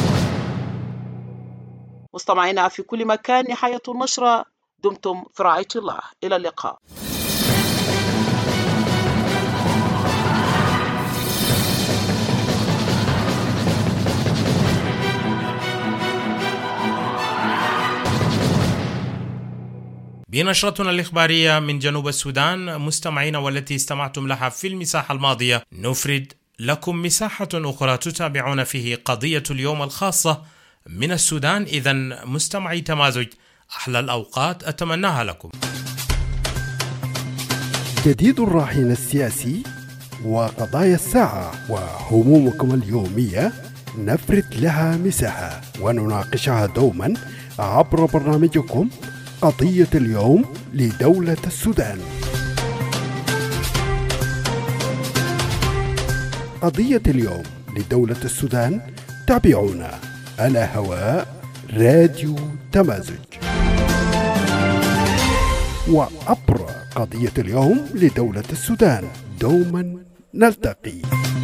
مستمعينا في كل مكان، نهاية النشرة. دمتم في رعاية الله. إلى اللقاء. بنشرتنا الإخبارية من جنوب السودان مستمعين، والتي استمعتم لها في المساحة الماضية، نفرد لكم مساحة أخرى تتابعون فيه قضية اليوم الخاصة من السودان. إذن مستمعي تمازج، أحلى الأوقات أتمناها لكم. جديد الراهن السياسي وقضايا الساعة وهمومكم اليومية نفرد لها مساحة ونناقشها دوما عبر برنامجكم قضية اليوم لدولة السودان. قضية اليوم لدولة السودان تابعونا على هواء راديو تمازج، وعبر قضية اليوم لدولة السودان دوما نلتقي.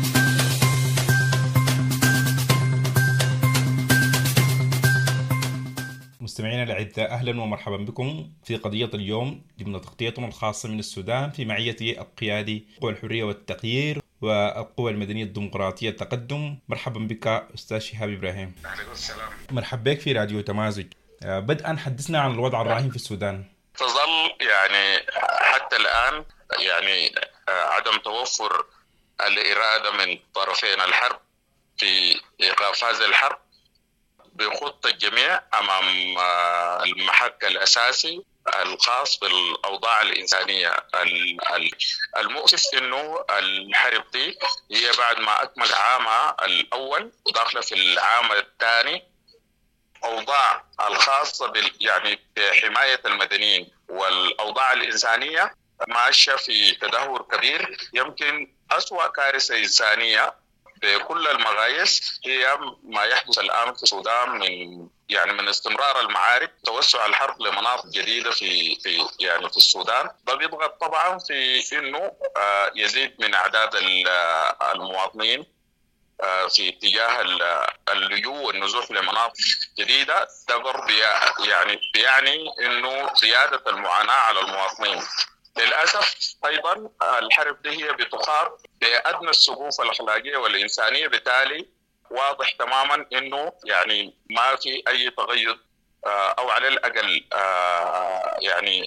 مستمعينا الأعزاء، أهلا ومرحبا بكم في قضية اليوم ضمن تغطيتنا الخاصة من السودان في معية القيادي قوى الحرية والتغيير والقوى المدنية الديمقراطية التقدم. مرحبا بك أستاذ شهاب إبراهيم. أهلا وسهلا. مرحبا بك في راديو تمازج. بدءا حدثنا عن الوضع الراهن في السودان. تظل يعني حتى الآن يعني عدم توفر الإرادة من طرفين الحرب في إيقاف هذه الحرب بخط الجميع أمام المحك الأساسي الخاص بالأوضاع الإنسانية. المؤسف إنه الحرب دي هي بعد ما أكمل عامها الأول وداخلة في العام الثاني، أوضاع الخاصة يعني بحماية المدنيين والأوضاع الإنسانية ماشية في تدهور كبير. يمكن أسوأ كارثة إنسانية بكل المقاييس هي ما يحدث الآن في السودان من استمرار المعارك، توسع الحرب لمناطق جديدة في السودان. ده بيضغط طبعا في إنه يزيد من أعداد المواطنين في اتجاه اللجوء والنزوح لمناطق جديدة. ده برضه بيعني إنه زيادة المعاناة على المواطنين. للأسف أيضا الحرب دي هي بتقار بأدنى السقوف الأخلاقية والإنسانية، بالتالي واضح تماما إنه ما في أي تغير أو على الأقل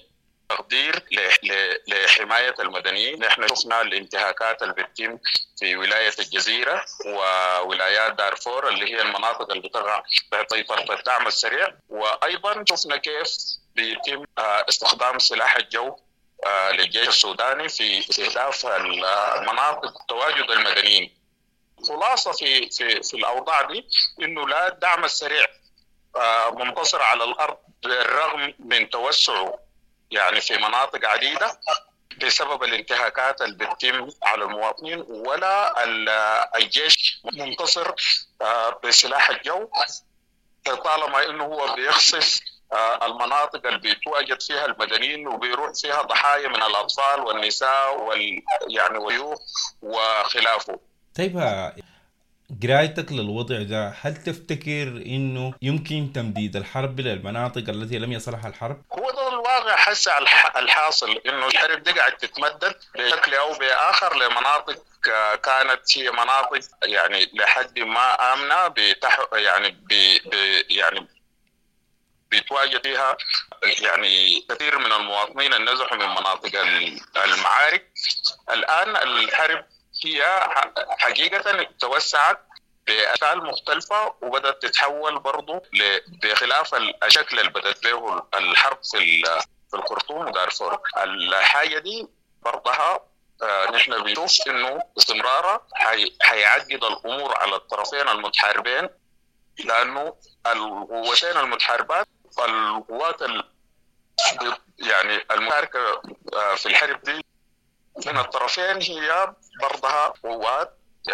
تقدير لحماية المدنيين. نحن شفنا الانتهاكات اللي بتتم في ولاية الجزيرة وولايات دارفور اللي هي المناطق اللي بتقع تحت سيطرة الدعم السريع، وأيضا شفنا كيف بيتم استخدام سلاح الجو للجيش السوداني في استهداف المناطق تواجد المدنيين. خلاصة في الأوضاع دي إنه لا الدعم السريع منتصر على الأرض بالرغم من توسعه يعني في مناطق عديدة بسبب الانتهاكات اللي بتتم على المواطنين، ولا الجيش منتصر بسلاح الجو طالما إنه هو بيخصف المناطق اللي بيتواجد فيها المدنيين وبيروح فيها ضحايا من الأطفال والنساء يعني والضيوف وخلافه. طيب قرايتك للوضع ده، هل تفتكر انه يمكن تمديد الحرب للمناطق التي لم يصلها الحرب؟ هو ده الواقع هسه الحاصل، انه الحرب دي قاعد تتمدد بشكل او باخر لمناطق كانت هي مناطق يعني لحد ما امنه يعني بيتواجد فيها يعني كثير من المواطنين النزحوا من مناطق المعارك. الان الحرب هي حقيقة توسعت بأشكال مختلفة وبدأت تتحول برضو بخلاف الشكل اللي بدأت له الحرب في الخرطوم ودارفور. الحاجة دي برضها نحن بنشوف إنه استمرارها حيعقد الأمور على الطرفين المتحاربين، لأنه القوتين المتحاربات القوات يعني المشاركة في الحرب دي من الطرفين هي برضها قوات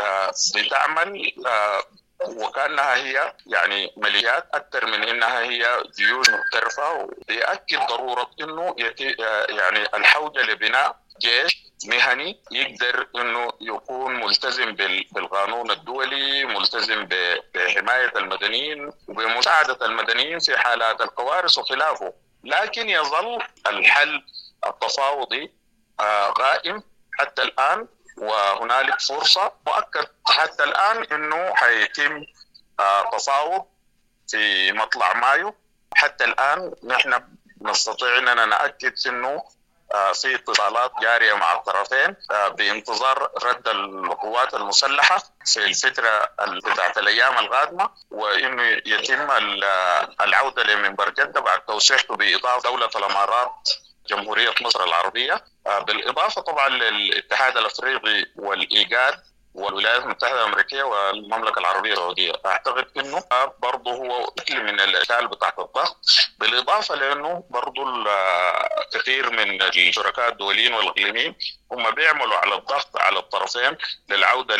بتعمل وكأنها هي يعني مليات أكثر من إنها هي جيوش محترفة، وبيأكد ضرورة إنه يعني الحوجة لبناء جيش مهني يقدر إنه يكون ملتزم بالقانون الدولي، ملتزم بحماية المدنيين وبمساعدة المدنيين في حالات الكوارث وخلافه. لكن يظل الحل التفاوضي قائم حتى الآن، وهنالك فرصة مؤكد حتى الآن إنه حيتم تفاوض في مطلع مايو. حتى الآن نحن نستطيع أننا نأكد إنه في اتصالات جارية مع الطرفين بانتظار رد القوات المسلحة في الفترة بتاعت الأيام القادمة، وإنه يتم العودة لمنبر جدة بعد توسيعته بإضافة دولة الإمارات جمهورية مصر العربية، بالإضافة طبعا للاتحاد الأفريقي والإيجاد والولايات المتحدة الأمريكية والمملكة العربية السعودية. أعتقد إنه برضه هو شكل من الأشكال بتاعت الضغط، بالإضافة لأنه برضه كثير من الشركاء الدوليين والإقليميين هم بيعملوا على الضغط على الطرفين للعودة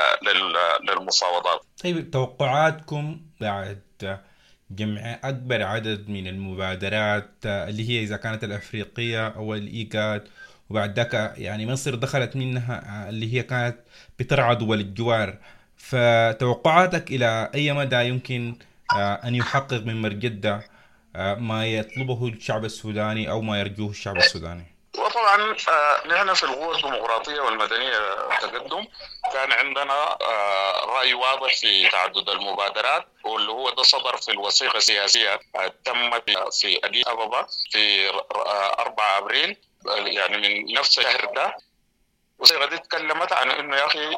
للمفاوضات. طيب توقعاتكم بعد جمع أكبر عدد من المبادرات اللي هي إذا كانت الأفريقية أو الإيجاد، وبعد ذاك يعني مصر دخلت منها اللي هي كانت بترعى دول الجوار، فتوقعاتك إلى أي مدى يمكن أن يحقق من مرجدة ما يطلبه الشعب السوداني أو ما يرجوه الشعب السوداني؟ وطبعا نحن في القوى الديمقراطية والمدنية التقدم كان عندنا رأي واضح في تعدد المبادرات، واللي هو ده صدر في الوثيقة السياسية تمت في أديس أبابا في 4 أبريل يعني من نفس الشهر ده. الوثيقة دي تكلمت عن إنه يا أخي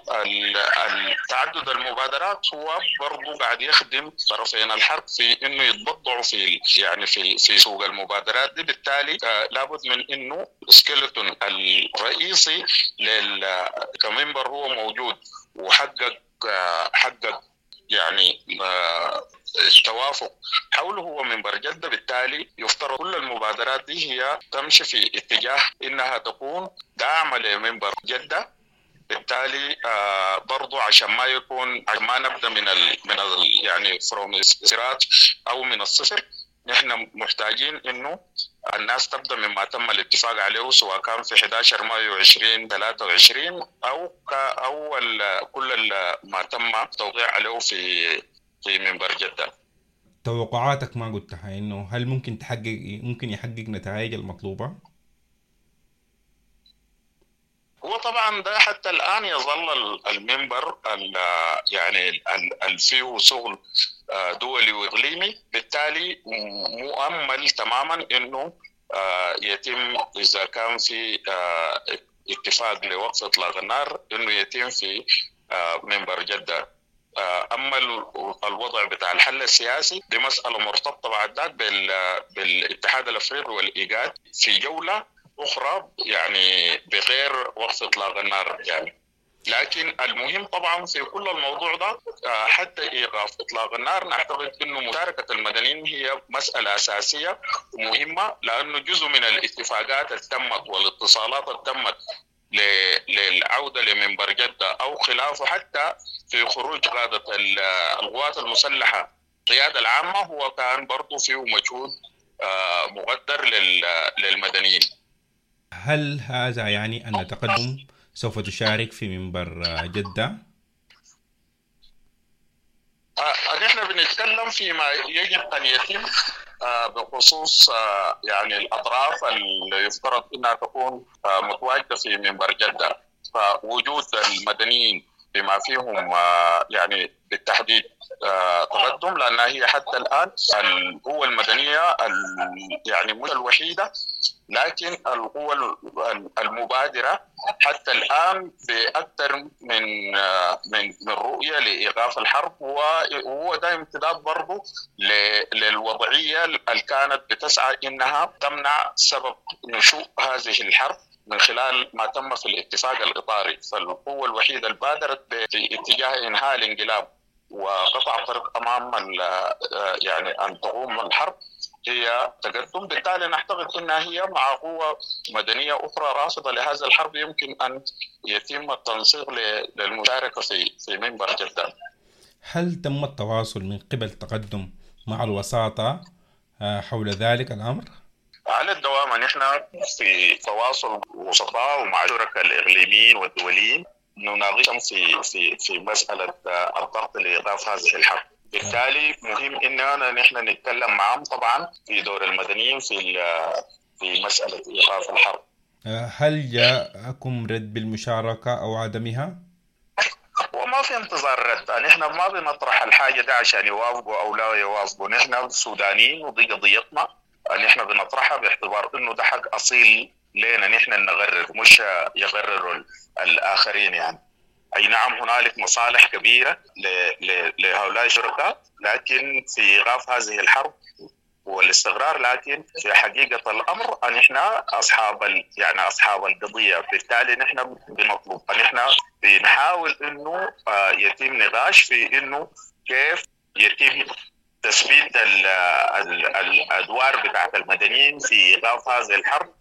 تعدد المبادرات هو برضو قاعد يخدم طرفين الحرب في إنه يتبضعوا في يعني في سوق المبادرات دي. بالتالي لابد من إنه السكيلتون الرئيسي كمنبر هو موجود وحقق يعني التوافق حوله هو منبر جدة. بالتالي يفترض كل المبادرات دي هي تمشي في اتجاه انها تكون داعمة لمنبر جدة. بالتالي برضو عشان ما نبدا من يعني فروم سكراتش او من الصفر، نحن محتاجين انه الناس تبدا مما تم الاتفاق عليه، سواء كان في 11 مايو 2023 او كل ما تم التوقيع عليه في منبر جدة. توقعاتك ما قلتها انه هل ممكن يحقق نتائج المطلوبة؟ هو طبعا ده حتى الآن يظل المنبر يعني فيه شغل دولي وإقليمي. بالتالي مؤمل تماما إنه يتم إذا كان في اتفاق لوقف إطلاق النار إنه يتم في منبر جدة. أما الوضع بتاع الحل السياسي دي مسألة مرتبطة بعد ذلك بالاتحاد الأفريقي والإيجاد في جولة أخرى يعني بغير وقف إطلاق النار يعني. لكن المهم طبعا في كل الموضوع ده حتى إيقاف إطلاق النار نعتقد إنه مشاركة المدنيين هي مسألة أساسية ومهمة، لأنه جزء من الاتفاقات التمت والاتصالات التمت للعودة لمنبر جدة أو خلافه، حتى في خروج قادة القوات المسلحة القيادة العامة هو كان برضو فيه مجهود مقدر للمدنيين. هل هذا يعني أن التقدم سوف تشارك في منبر جدة؟ نحن بنتكلم فيما يجب أن يتم بخصوص يعني الأطراف اللي يفترض أنها تكون متواجدة في منبر جدة، فوجود المدنيين بما فيهم يعني بالتحديد تقدم، لأن هي حتى الآن القوة المدنية يعني مش الوحيدة، لكن القوة المبادرة حتى الآن بأكثر من رؤية لإيقاف الحرب، وهو ده امتداد برضه للوضعية اللي كانت بتسعى إنها تمنع سبب نشوء هذه الحرب من خلال ما تم في الاتفاق الإطاري. فالقوة الوحيدة اللي بادرت في اتجاه إنهاء الانقلاب وقطع طريق أمام يعني أن تقوم الحرب هي تقدم. بالتالي نعتقد أنها هي مع قوة مدنية أخرى رافضة لهذا الحرب يمكن أن يتم التنسيق للمشاركة في منبر جدة. هل تم التواصل من قبل تقدم مع الوساطة حول ذلك الأمر؟ على الدوام نحن في تواصل وسطاء ومع الشركاء الإقليميين والدوليين نناقشهم في مسألة الضغط لإيقاف هذه الحرب. بالتالي مهم إننا نحن نتكلم معهم طبعا في دور المدنيين في مسألة إيقاف الحرب. هل جاءكم رد بالمشاركة أو عدمها؟ وما في انتظار رد، نحن ما بنطرح الحاجة دي عشان يوافقوا أو لا يوافقوا، نحن سودانيين ودي قضيتنا نحن بنطرحها باعتبار إنه ده حق أصيل لنا نحن نقرر مش يقرروا الآخرين يعني. أي نعم هنالك مصالح كبيرة لهؤلاء الشركاء لكن في إيقاف هذه الحرب والاستقرار، لكن في حقيقة الأمر نحن أصحاب القضية. بالتالي نحن بنطلب نحن بنحاول إنه يتم نقاش في إنه كيف يتم تثبيت الأدوار بتاعت المدنيين في إيقاف هذه الحرب،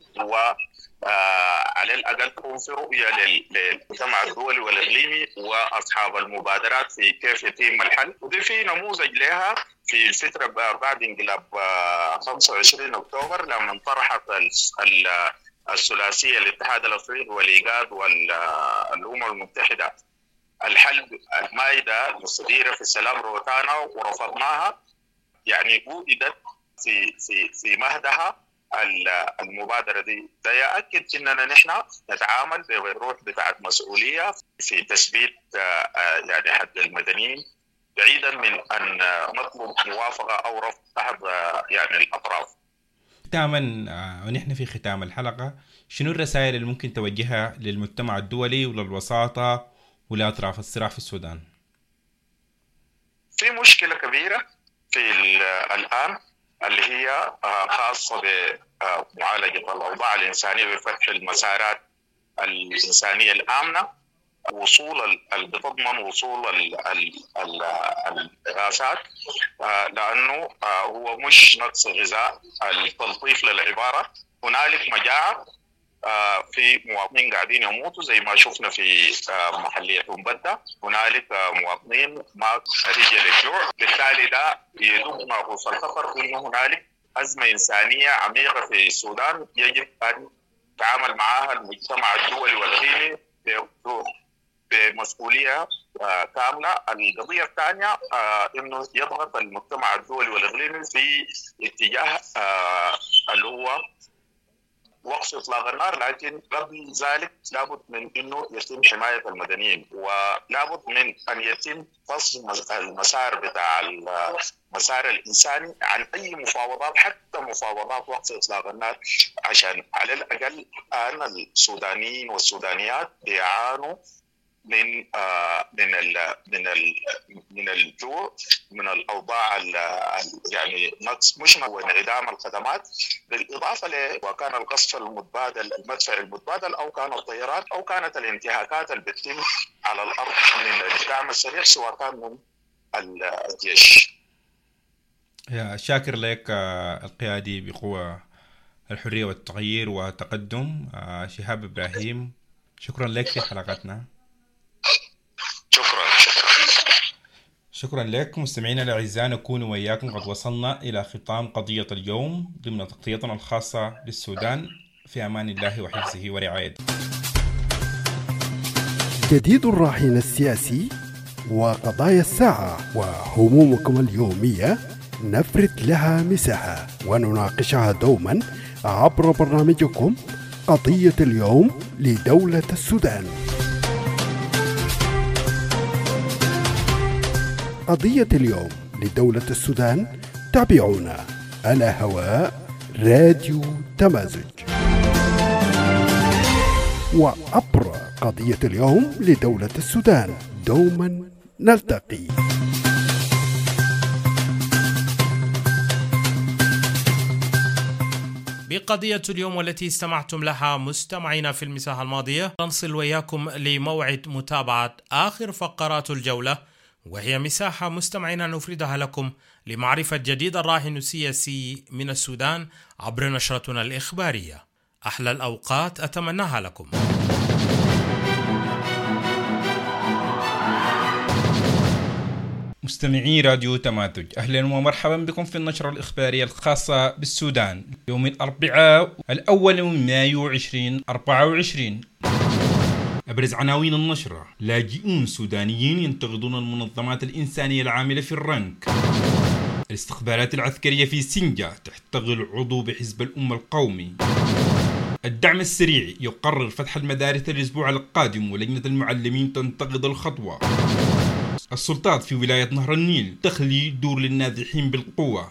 وعلى الأقل تكون في رؤية للمجتمع الدولي والإقليمي وأصحاب المبادرات في كيف يتم الحل. ودي في نموذج لها في الفترة بعد انقلاب 25 أكتوبر لما طرحت الثلاثية الاتحاد الأفريقي والإيجاد والأمم المتحدة الحل المائدة المستديرة في السلام روتانا ورفضناها، يعني وجدت في مهدها المبادرة دي. ده يأكد إننا نحن نتعامل بالروح بتاعت مسؤولية في تثبيت يعني حد المدنيين بعيدا من أن نطلب موافقة أو رفض أحد يعني الأطراف. ختاما ونحن في ختام الحلقة، شنو الرسائل اللي ممكن توجهها للمجتمع الدولي وللوساطة ولأطراف الصراع في السودان؟ في مشكلة كبيرة في الآن اللي هي خاصة بمعالجة الأوضاع الإنسانية بفتح المسارات الإنسانية الآمنة، وصول بتضمن وصول الإغاثات، لأنه هو مش نقص غذاء، التلطيف للعبارة. هنالك مجاعة في مواطنين قاعدين يموتوا زي ما شفنا في محلية مبدة، هنالك مواطنين ما نتيجة للجوع. بالتالي ده يدوم ناقوس الخطر إنه هنالك أزمة إنسانية عميقة في السودان يجب أن يتعامل معها المجتمع الدولي والإقليمي بمسؤولية كاملة. القضية الثانية إنه يضغط المجتمع الدولي والإقليمي في اتجاه اللي هو وقف إطلاق النار، لكن قبل ذلك لابد من إنه يتم حماية المدنيين، ولابد من أن يتم فصل المسار بتاع المسار الإنساني عن أي مفاوضات، حتى مفاوضات وقف إطلاق النار، عشان على الأقل أن السودانيين والسودانيات يعانوا من الجوع، من الأوضاع يعني نقص مش وانعدام الخدمات، بالإضافة وكان القصف المتبادل، المدفع المتبادل، أو كان الطيران، أو كانت الانتهاكات اللي بتتم على الأرض من الدعم السريع سواء كان من الجيش. شاكر لك القيادي بقوى الحرية والتغيير وتقدم شهاب إبراهيم، شكرا لك في حلقتنا. شكرا لك. مستمعينا الأعزاء، نكون وإياكم قد وصلنا إلى ختام قضية اليوم ضمن تغطيتنا الخاصة للسودان. في أمان الله وحفظه ورعايته. جديد الراهن السياسي وقضايا الساعة وهمومكم اليومية نفرد لها مساحة ونناقشها دوما عبر برنامجكم قضية اليوم لدولة السودان. قضية اليوم لدولة السودان تابعونا على هواء راديو تمازج، وعبر قضية اليوم لدولة السودان دوما نلتقي. بقضية اليوم والتي استمعتم لها مستمعينا في المساحة الماضية، نصل وياكم لموعد متابعة آخر فقرات الجولة، وهي مساحة مستمعينا نفردها لكم لمعرفة جديد الراهن السياسي من السودان عبر نشرتنا الإخبارية. أحلى الأوقات أتمناها لكم. مستمعي راديو تمازج، أهلا ومرحبا بكم في النشرة الإخبارية الخاصة بالسودان يوم الأربعاء 1 مايو 2024. أبرز عناوين النشرة: لاجئون سودانيين ينتقدون المنظمات الإنسانية العاملة في الرنك. الاستخبارات العسكرية في سنجا تحتضل عضو بحزب الأمة القومي. الدعم السريع يقرر فتح المدارس الأسبوع القادم ولجنة المعلمين تنتقد الخطوة. السلطات في ولاية نهر النيل تخلي دور للنازحين بالقوة.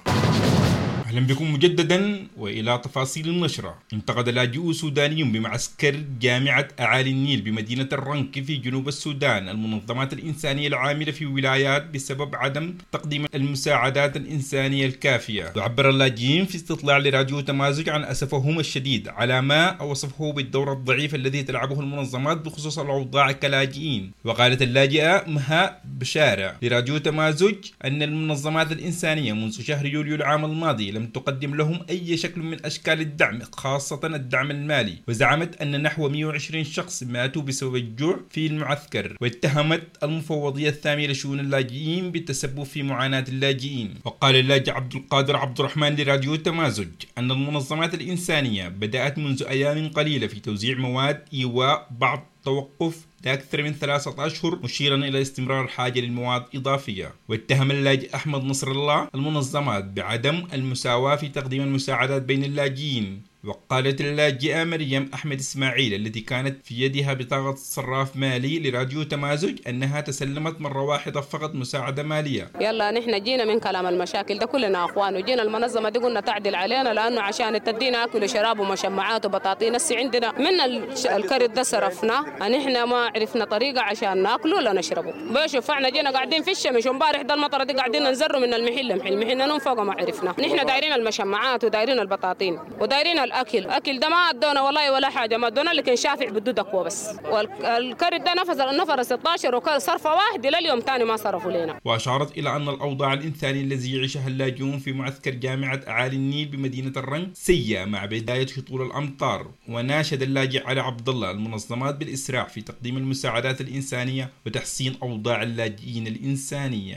أهلا بكم مجددا وإلى تفاصيل النشرة. انتقد لاجئو سودانيون بمعسكر جامعة أعالي النيل بمدينة الرنك في جنوب السودان المنظمات الإنسانية العاملة في ولايات بسبب عدم تقديم المساعدات الإنسانية الكافية. يعبر اللاجئين في استطلاع لراديو تمازج عن أسفهم الشديد على ما وصفه بالدور الضعيف الذي تلعبه المنظمات بخصوص الأوضاع كلاجئين. وقالت اللاجئة مها بشارع لراديو تمازج أن المنظمات الإنسانية منذ شهر يوليو العام الماضي لم تقدم لهم أي شكل من أشكال الدعم، خاصة الدعم المالي. وزعمت أن نحو 120 شخص ماتوا بسبب الجوع في المعسكر، واتهمت المفوضية الثانية لشؤون اللاجئين بالتسبب في معاناة اللاجئين. وقال اللاجئ عبد القادر عبد الرحمن لراديو تمازج أن المنظمات الإنسانية بدأت منذ أيام قليلة في توزيع مواد إيواء بعد توقف لأكثر من 3 أشهر، مشيرا إلى استمرار الحاجة للمواد إضافية. واتهم اللاجئ أحمد نصر الله المنظمات بعدم المساواة في تقديم المساعدات بين اللاجئين. وقالت اللاجئة مريم أحمد إسماعيل التي كانت في يدها بطاقة صراف مالي لراديو تمازج أنها تسلمت مرة واحدة فقط مساعدة مالية. يلا نحن جينا من كلام المشاكل ده كلنا أخوان، وجينا المنظمة دي قلنا تعدل علينا لأنه عشان تدينا أكل وشراب ومشمعات وبطاطين. هسي عندنا من الكرد ده صرفنا، نحن ما عرفنا طريقة عشان ناكله ولا نشربه. بشوفنا جينا قاعدين في الشمس، ومبارح ده المطر دي قاعدين نزروا من المحل نوم فوق ما عرفنا. نحن دايرين المشمعات ودايرين البطاطين ودايرين الأكل ده ما أدونا والله ولا حاجة، ما أدونا لكن شافع بده دقوة بس. والكرد ده نفر 16 وصرفة واحدة لليوم تاني ما صرفوا لنا. وأشارت إلى أن الأوضاع الإنسانية الذي يعيشها اللاجئون في معسكر جامعة أعالي النيل بمدينة الرنك سيئة مع بداية هطول الأمطار. وناشد اللاجئ علي عبد الله المنظمات بالإسراع في تقديم المساعدات الإنسانية وتحسين أوضاع اللاجئين الإنسانية.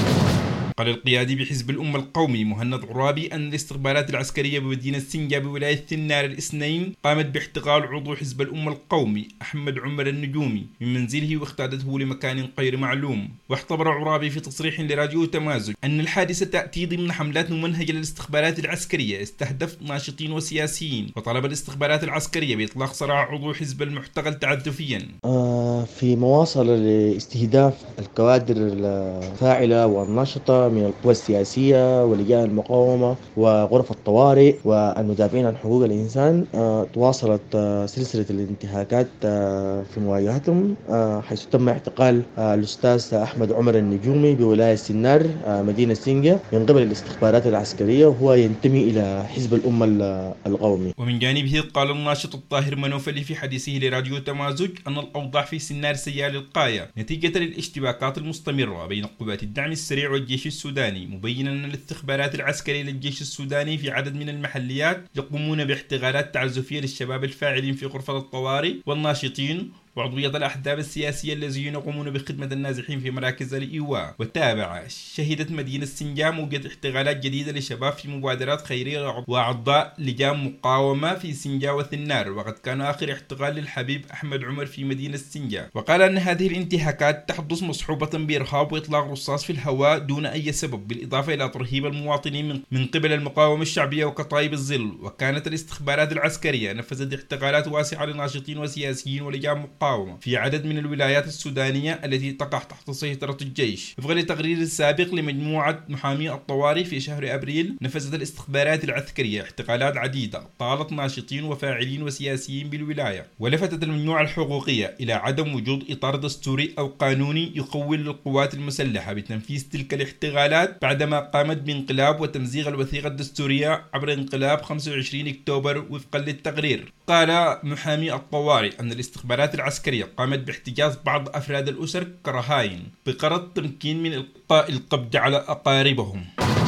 قال القيادي بحزب الأمة القومي مهند عرابي أن الاستخبارات العسكرية بمدينة سنجا بولاية النار الاثنين قامت باحتقال عضو حزب الأمة القومي أحمد عمر النجومي من منزله واختادته لمكان غير معلوم. واعتبر عرابي في تصريح لراديو تمازج أن الحادثة تأتي ضمن حملات ممنهجة للاستخبارات العسكرية استهدف ناشطين وسياسيين، وطلب الاستخبارات العسكرية بإطلاق سراح عضو حزب المحتقل تعذفيا. في مواصلة لاستهداف الكوادر الفاعلة والنشطة كثيرة من القوى السياسية ولجان المقاومة وغرف الطوارئ والمدافعين عن حقوق الإنسان تواصلت سلسلة الانتهاكات في مواجهتهم، حيث تم اعتقال الأستاذ أحمد عمر النجومي بولاية سنار مدينة سنجة من قبل الاستخبارات العسكرية، وهو ينتمي إلى حزب الأمة القومي. ومن جانبه قال الناشط الطاهر منوفلي في حديثه لراديو تمازج أن الأوضاع في سنار سيئة للغاية نتيجة للاشتباكات المستمرة بين قوات الدعم السريع والجيش السوداني، مبينا أن الاستخبارات العسكرية للجيش السوداني في عدد من المحليات يقومون باحتغالات تعزفية للشباب الفاعلين في غرفة الطوارئ والناشطين وعضوية الأحزاب السياسية الذين يقومون بخدمة النازحين في مراكز الإيواء. وتابع شهدت مدينة سنجا موجة احتغالات جديدة لشباب في مبادرات خيرية وأعضاء لجان مقاومة في سنجا وثنار، وقد كان آخر احتغال للحبيب أحمد عمر في مدينة سنجا. وقال أن هذه الانتهاكات تحدث مصحوبة بإرهاب وإطلاق رصاص في الهواء دون أي سبب، بالإضافة إلى ترهيب المواطنين من قبل المقاومة الشعبية وكتائب الظل. وكانت الاستخبارات العسكرية نفذت احتغالات واسعة لناشطين وسياسيين ولجان مقاومة في عدد من الولايات السودانية التي تقع تحت سيطرة الجيش. وفقا للتقرير السابق لمجموعة محامي الطوارئ في شهر أبريل، نفذت الاستخبارات العسكرية احتقالات عديدة طالت ناشطين وفاعلين وسياسيين بالولاية. ولفتت المجموعة الحقوقية إلى عدم وجود إطار دستوري أو قانوني يخول للقوات المسلحة بتنفيذ تلك الاحتغالات بعدما قامت بانقلاب وتمزيق الوثيقة الدستورية عبر انقلاب 25 أكتوبر وفقا للتقرير. قال محامي الطوارئ أن الاستخبارات العسكرية قامت باحتجاز بعض أفراد الأسر كرهائن بغرض التمكين من إلقاء القبض على أقاربهم.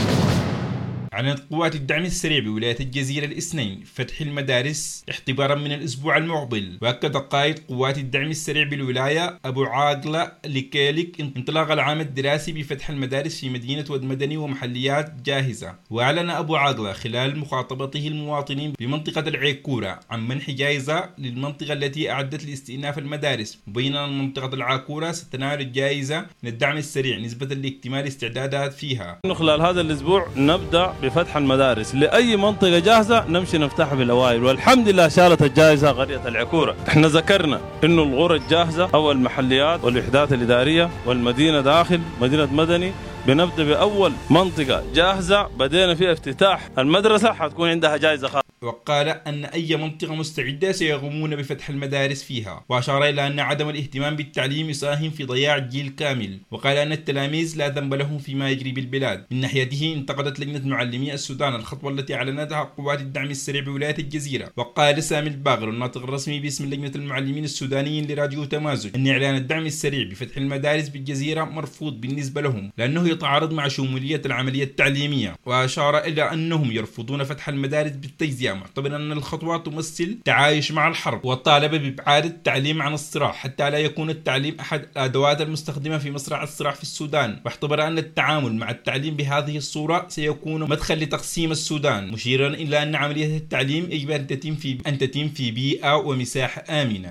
أعلنت قوات الدعم السريع بولاية الجزيرة الاثنين فتح المدارس اعتبارا من الأسبوع المقبل. وأكد قائد قوات الدعم السريع بالولاية أبو عاقلة لكيلك انطلاق العام الدراسي بفتح المدارس في مدينة ود مدني ومحليات جاهزة. وأعلن أبو عاقلة خلال مخاطبته المواطنين بمنطقة العيكورة عن منح جائزة للمنطقة التي أعدت لاستئناف المدارس، مبينا أن منطقة العاكورة ستنال الجائزة من الدعم السريع نسبة لاكتمال استعدادات فيها. خلال هذا الأسبوع نبدأ بفتح المدارس لأي منطقة جاهزة، نمشي نفتحها بالأوائل، والحمد لله شالت الجائزة قرية العكورة. احنا ذكرنا إنه الغرف الجاهزة أو المحليات والوحدات الإدارية والمدينة داخل مدينة مدني بنبدأ بأول منطقة جاهزة بدينا فيها افتتاح المدرسة حتكون عندها جائزة خاصة. وقال أن أي منطقة مستعدة سيقومون بفتح المدارس فيها، وأشار إلى أن عدم الاهتمام بالتعليم يساهم في ضياع جيل كامل. وقال أن التلاميذ لا ذنب لهم فيما يجري بالبلاد. من ناحيته انتقدت لجنة معلمي السودان الخطوة التي أعلنتها قوات الدعم السريع بولاية الجزيرة. وقال سامي الباغر الناطق الرسمي باسم لجنة المعلمين السودانيين لراديو تمازج أن إعلان الدعم السريع بفتح المدارس بالجزيرة مرفوض بالنسبة لهم لأنه يتعارض مع شمولية العملية التعليمية. وأشار إلى أنهم يرفضون فتح المدارس بالتجزئة، معتبرا أن الخطوة تمثل تعايش مع الحرب. وطالب بإبعاد التعليم عن الصراع حتى لا يكون التعليم أحد الأدوات المستخدمة في مصراع الصراع في السودان، واعتبر أن التعامل مع التعليم بهذه الصورة سيكون مدخل لتقسيم السودان، مشيرا إلى أن عملية التعليم يجب أن تتم في بيئة ومساحة آمنة.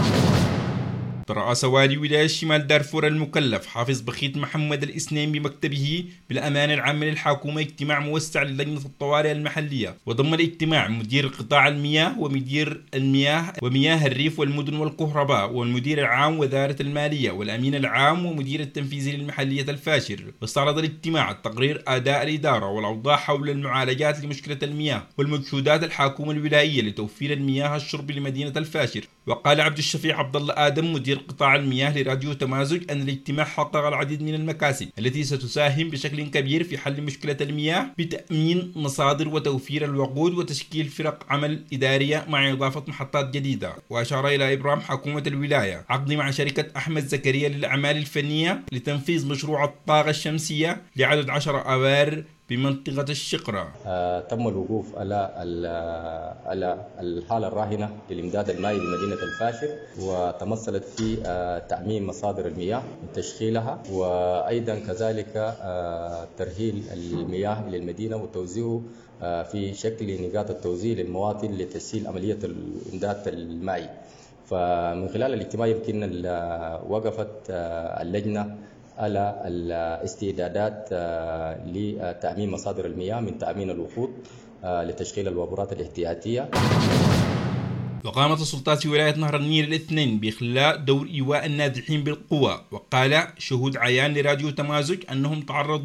رأس والي ولاية شمال دارفور المكلف حافظ بخيت محمد الإسنين بمكتبه بالأمانة العامة للحكومة اجتماع موسع للجنة الطوارئ المحلية، وضم الاجتماع مدير قطاع المياه ومدير المياه ومياه الريف والمدن والكهرباء والمدير العام وزارة المالية والأمين العام ومدير التنفيذي للمحلية الفاشر. واستعرض الاجتماع تقرير أداء الإدارة والأوضاع حول المعالجات لمشكلة المياه والمجهودات الحكومة الولاية لتوفير المياه الشرب لمدينة الفاشر. وقال عبد الشفيع عبد الله آدم مدير قطاع المياه لراديو تمازج أن الاجتماع حقق العديد من المكاسب التي ستساهم بشكل كبير في حل مشكلة المياه بتأمين مصادر وتوفير الوقود وتشكيل فرق عمل إدارية مع إضافة محطات جديدة. وأشار إلى إبرام حكومة الولاية عقد مع شركة أحمد زكريا للأعمال الفنية لتنفيذ مشروع الطاقة الشمسية لعدد 10 آبار بمنطقة الشقرة. تم الوقوف على الحالة الراهنة للإمداد المائي لمدينة الفاشر، وتمثلت في تأمين مصادر المياه وتشغيلها، وأيضا كذلك ترهيل المياه للمدينة وتوزيعه في شكل نقاط التوزيع للمواطن لتسهيل عملية الإمداد المائي. فمن خلال الاجتماع يمكن وقفت اللجنة على الاستعدادات لتأمين مصادر المياه من تأمين الوقود لتشغيل الوابورات الاحتياطية. وقامت السلطات في ولاية نهر النيل الاثنين بإخلاء دور إيواء النازحين بالقوى. وقال شهود عيان لراديو تمازج أنهم تعرضوا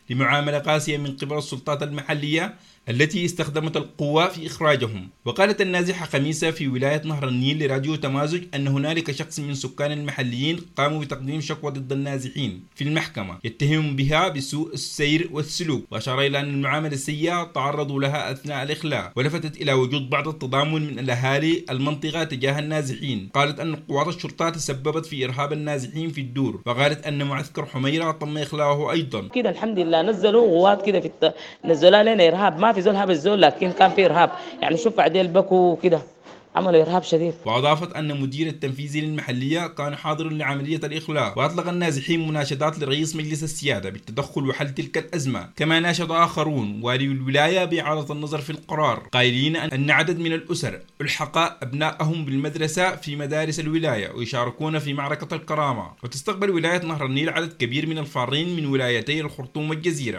لمعاملة قاسية من قبل السلطات المحلية التي استخدمت القوة في إخراجهم. وقالت النازحة خميسة في ولاية نهر النيل لراديو تمازج أن هنالك شخص من سكان المحليين قاموا بتقديم شكوى ضد النازحين في المحكمة يتهم بها بسوء السير والسلوك، وأشار إلى أن المعاملة السيئة تعرضوا لها أثناء الإخلاء، ولفتت إلى وجود بعض التضامن من الأهالي المنطقة تجاه النازحين. قالت أن قوات الشرطة تسببت في إرهاب النازحين في الدور، وقالت أن معسكر حميرة تم إخلاؤه أيضا. كده الحمد لله نزلوا قوات كده نزلوا لنا إرهاب، ما في زول هاب الزول لكن كان في إرهاب، يعني شوف عديل بكوا كده عملوا إرهاب شديد. وأضافت أن مدير التنفيذي للمحلية كان حاضر لعملية الإخلاء، وأطلق النازحين مناشدات لرئيس مجلس السيادة بالتدخل وحل تلك الأزمة. كما ناشد آخرون والي الولاية بإعادة النظر في القرار، قائلين أن عدد من الأسر ألحق أبنائهم بالمدرسة في مدارس الولاية ويشاركون في معركة الكرامة. وتستقبل ولاية نهر النيل عدد كبير من الفارين من ولايتي الخرطوم والجزيرة.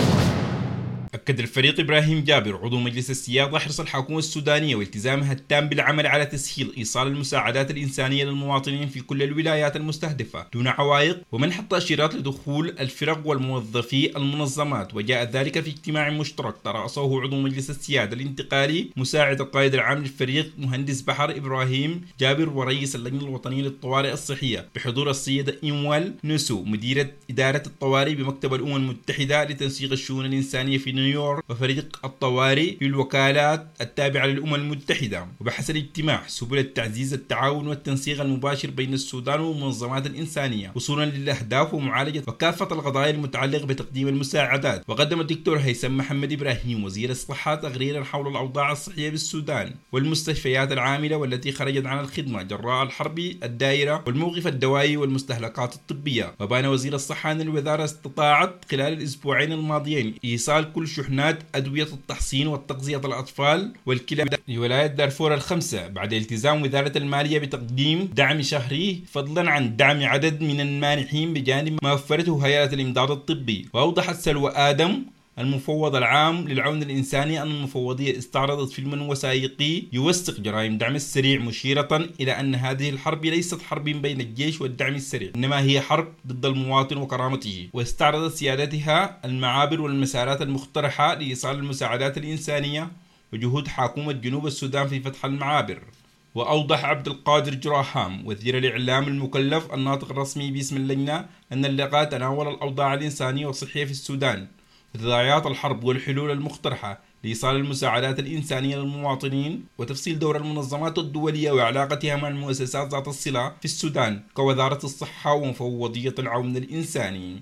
أكد الفريق إبراهيم جابر عضو مجلس السيادة حرص الحكومة السودانية والتزامها التام بالعمل على تسهيل إيصال المساعدات الإنسانية للمواطنين في كل الولايات المستهدفة دون عوائق ومنح التأشيرات لدخول الفرق والموظفي المنظمات. وجاء ذلك في اجتماع مشترك ترأسه عضو مجلس السيادة الانتقالي مساعد القائد العام للفريق مهندس بحر إبراهيم جابر ورئيس اللجنة الوطنية للطوارئ الصحية بحضور السيدة إنوال نسو مديرة إدارة الطوارئ بمكتب الأمم المتحدة لتنسيق الشؤون الإنسانية في نيويورك وفريق الطوارئ في الوكالات التابعة للأمم المتحدة. وبحث الاجتماع سبل تعزيز التعاون والتنسيق المباشر بين السودان والمنظمات الإنسانية وصولا للأهداف ومعالجة وكافة القضايا المتعلقة بتقديم المساعدات. وقدم الدكتور هيثم محمد إبراهيم وزير الصحة تقريرا حول الأوضاع الصحية بالسودان والمستشفيات العاملة والتي خرجت عن الخدمة جراء الحرب الدائرة والموقف الدوائي والمستهلكات الطبية. وبان وزير الصحة أن الوزارة استطاعت خلال الأسبوعين الماضيين إيصال كل شحنات أدوية التحصين والتغذية الأطفال والكلى لولاية دارفور الخمسة بعد التزام وزارة المالية بتقديم دعم شهري فضلا عن دعم عدد من المانحين بجانب ما وفرته هيئة الإمداد الطبي. وأوضحت سلوى آدم المفوض العام للعون الإنساني أن المفوضية استعرضت فيلما وثائقي يوثق جرائم الدعم السريع مشيرة إلى أن هذه الحرب ليست حرب بين الجيش والدعم السريع إنما هي حرب ضد المواطن وكرامته. واستعرضت سيادتها المعابر والمسارات المقترحة لإيصال المساعدات الإنسانية وجهود حكومة جنوب السودان في فتح المعابر. وأوضح عبد القادر جراهام وزير الإعلام المكلف الناطق الرسمي باسم اللجنة أن اللقاء تناول الأوضاع الإنسانية والصحية في السودان وتداعيات الحرب والحلول المقترحة لإيصال المساعدات الإنسانية للمواطنين وتفصيل دور المنظمات الدولية وعلاقتها مع المؤسسات ذات الصلة في السودان كوزارة الصحة ومفوضية العون الإنساني.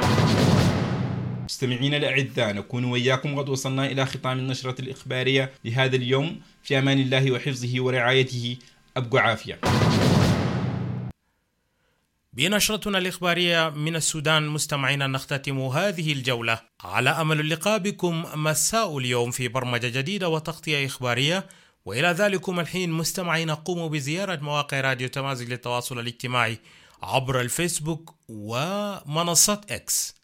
مستمعين الأعزاء نكون وإياكم قد وصلنا إلى ختام النشرة الإخبارية لهذا اليوم. في أمان الله وحفظه ورعايته. أبقوا عافية. بنشرتنا الإخبارية من السودان مستمعينا نختتم هذه الجولة على أمل اللقاء بكم مساء اليوم في برمجة جديدة وتغطية إخبارية. وإلى ذلكم الحين مستمعينا قوموا بزيارة مواقع راديو تمازج للتواصل الاجتماعي عبر الفيسبوك ومنصة إكس.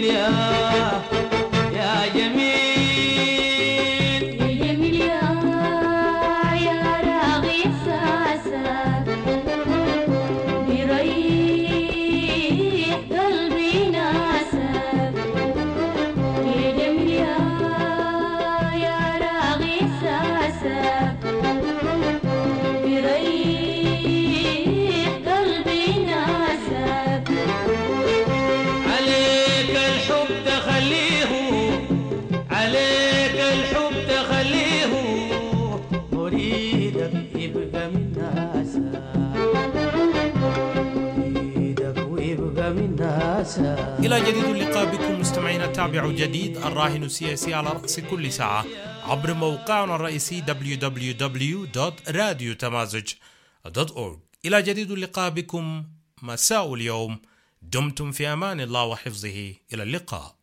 إلى جديد اللقاء بكم مستمعينا. تابعوا جديد الراهن السياسي على رأس كل ساعة عبر موقعنا الرئيسي www.radiotamazj.org. إلى جديد اللقاء بكم مساء اليوم. دمتم في أمان الله وحفظه. إلى اللقاء.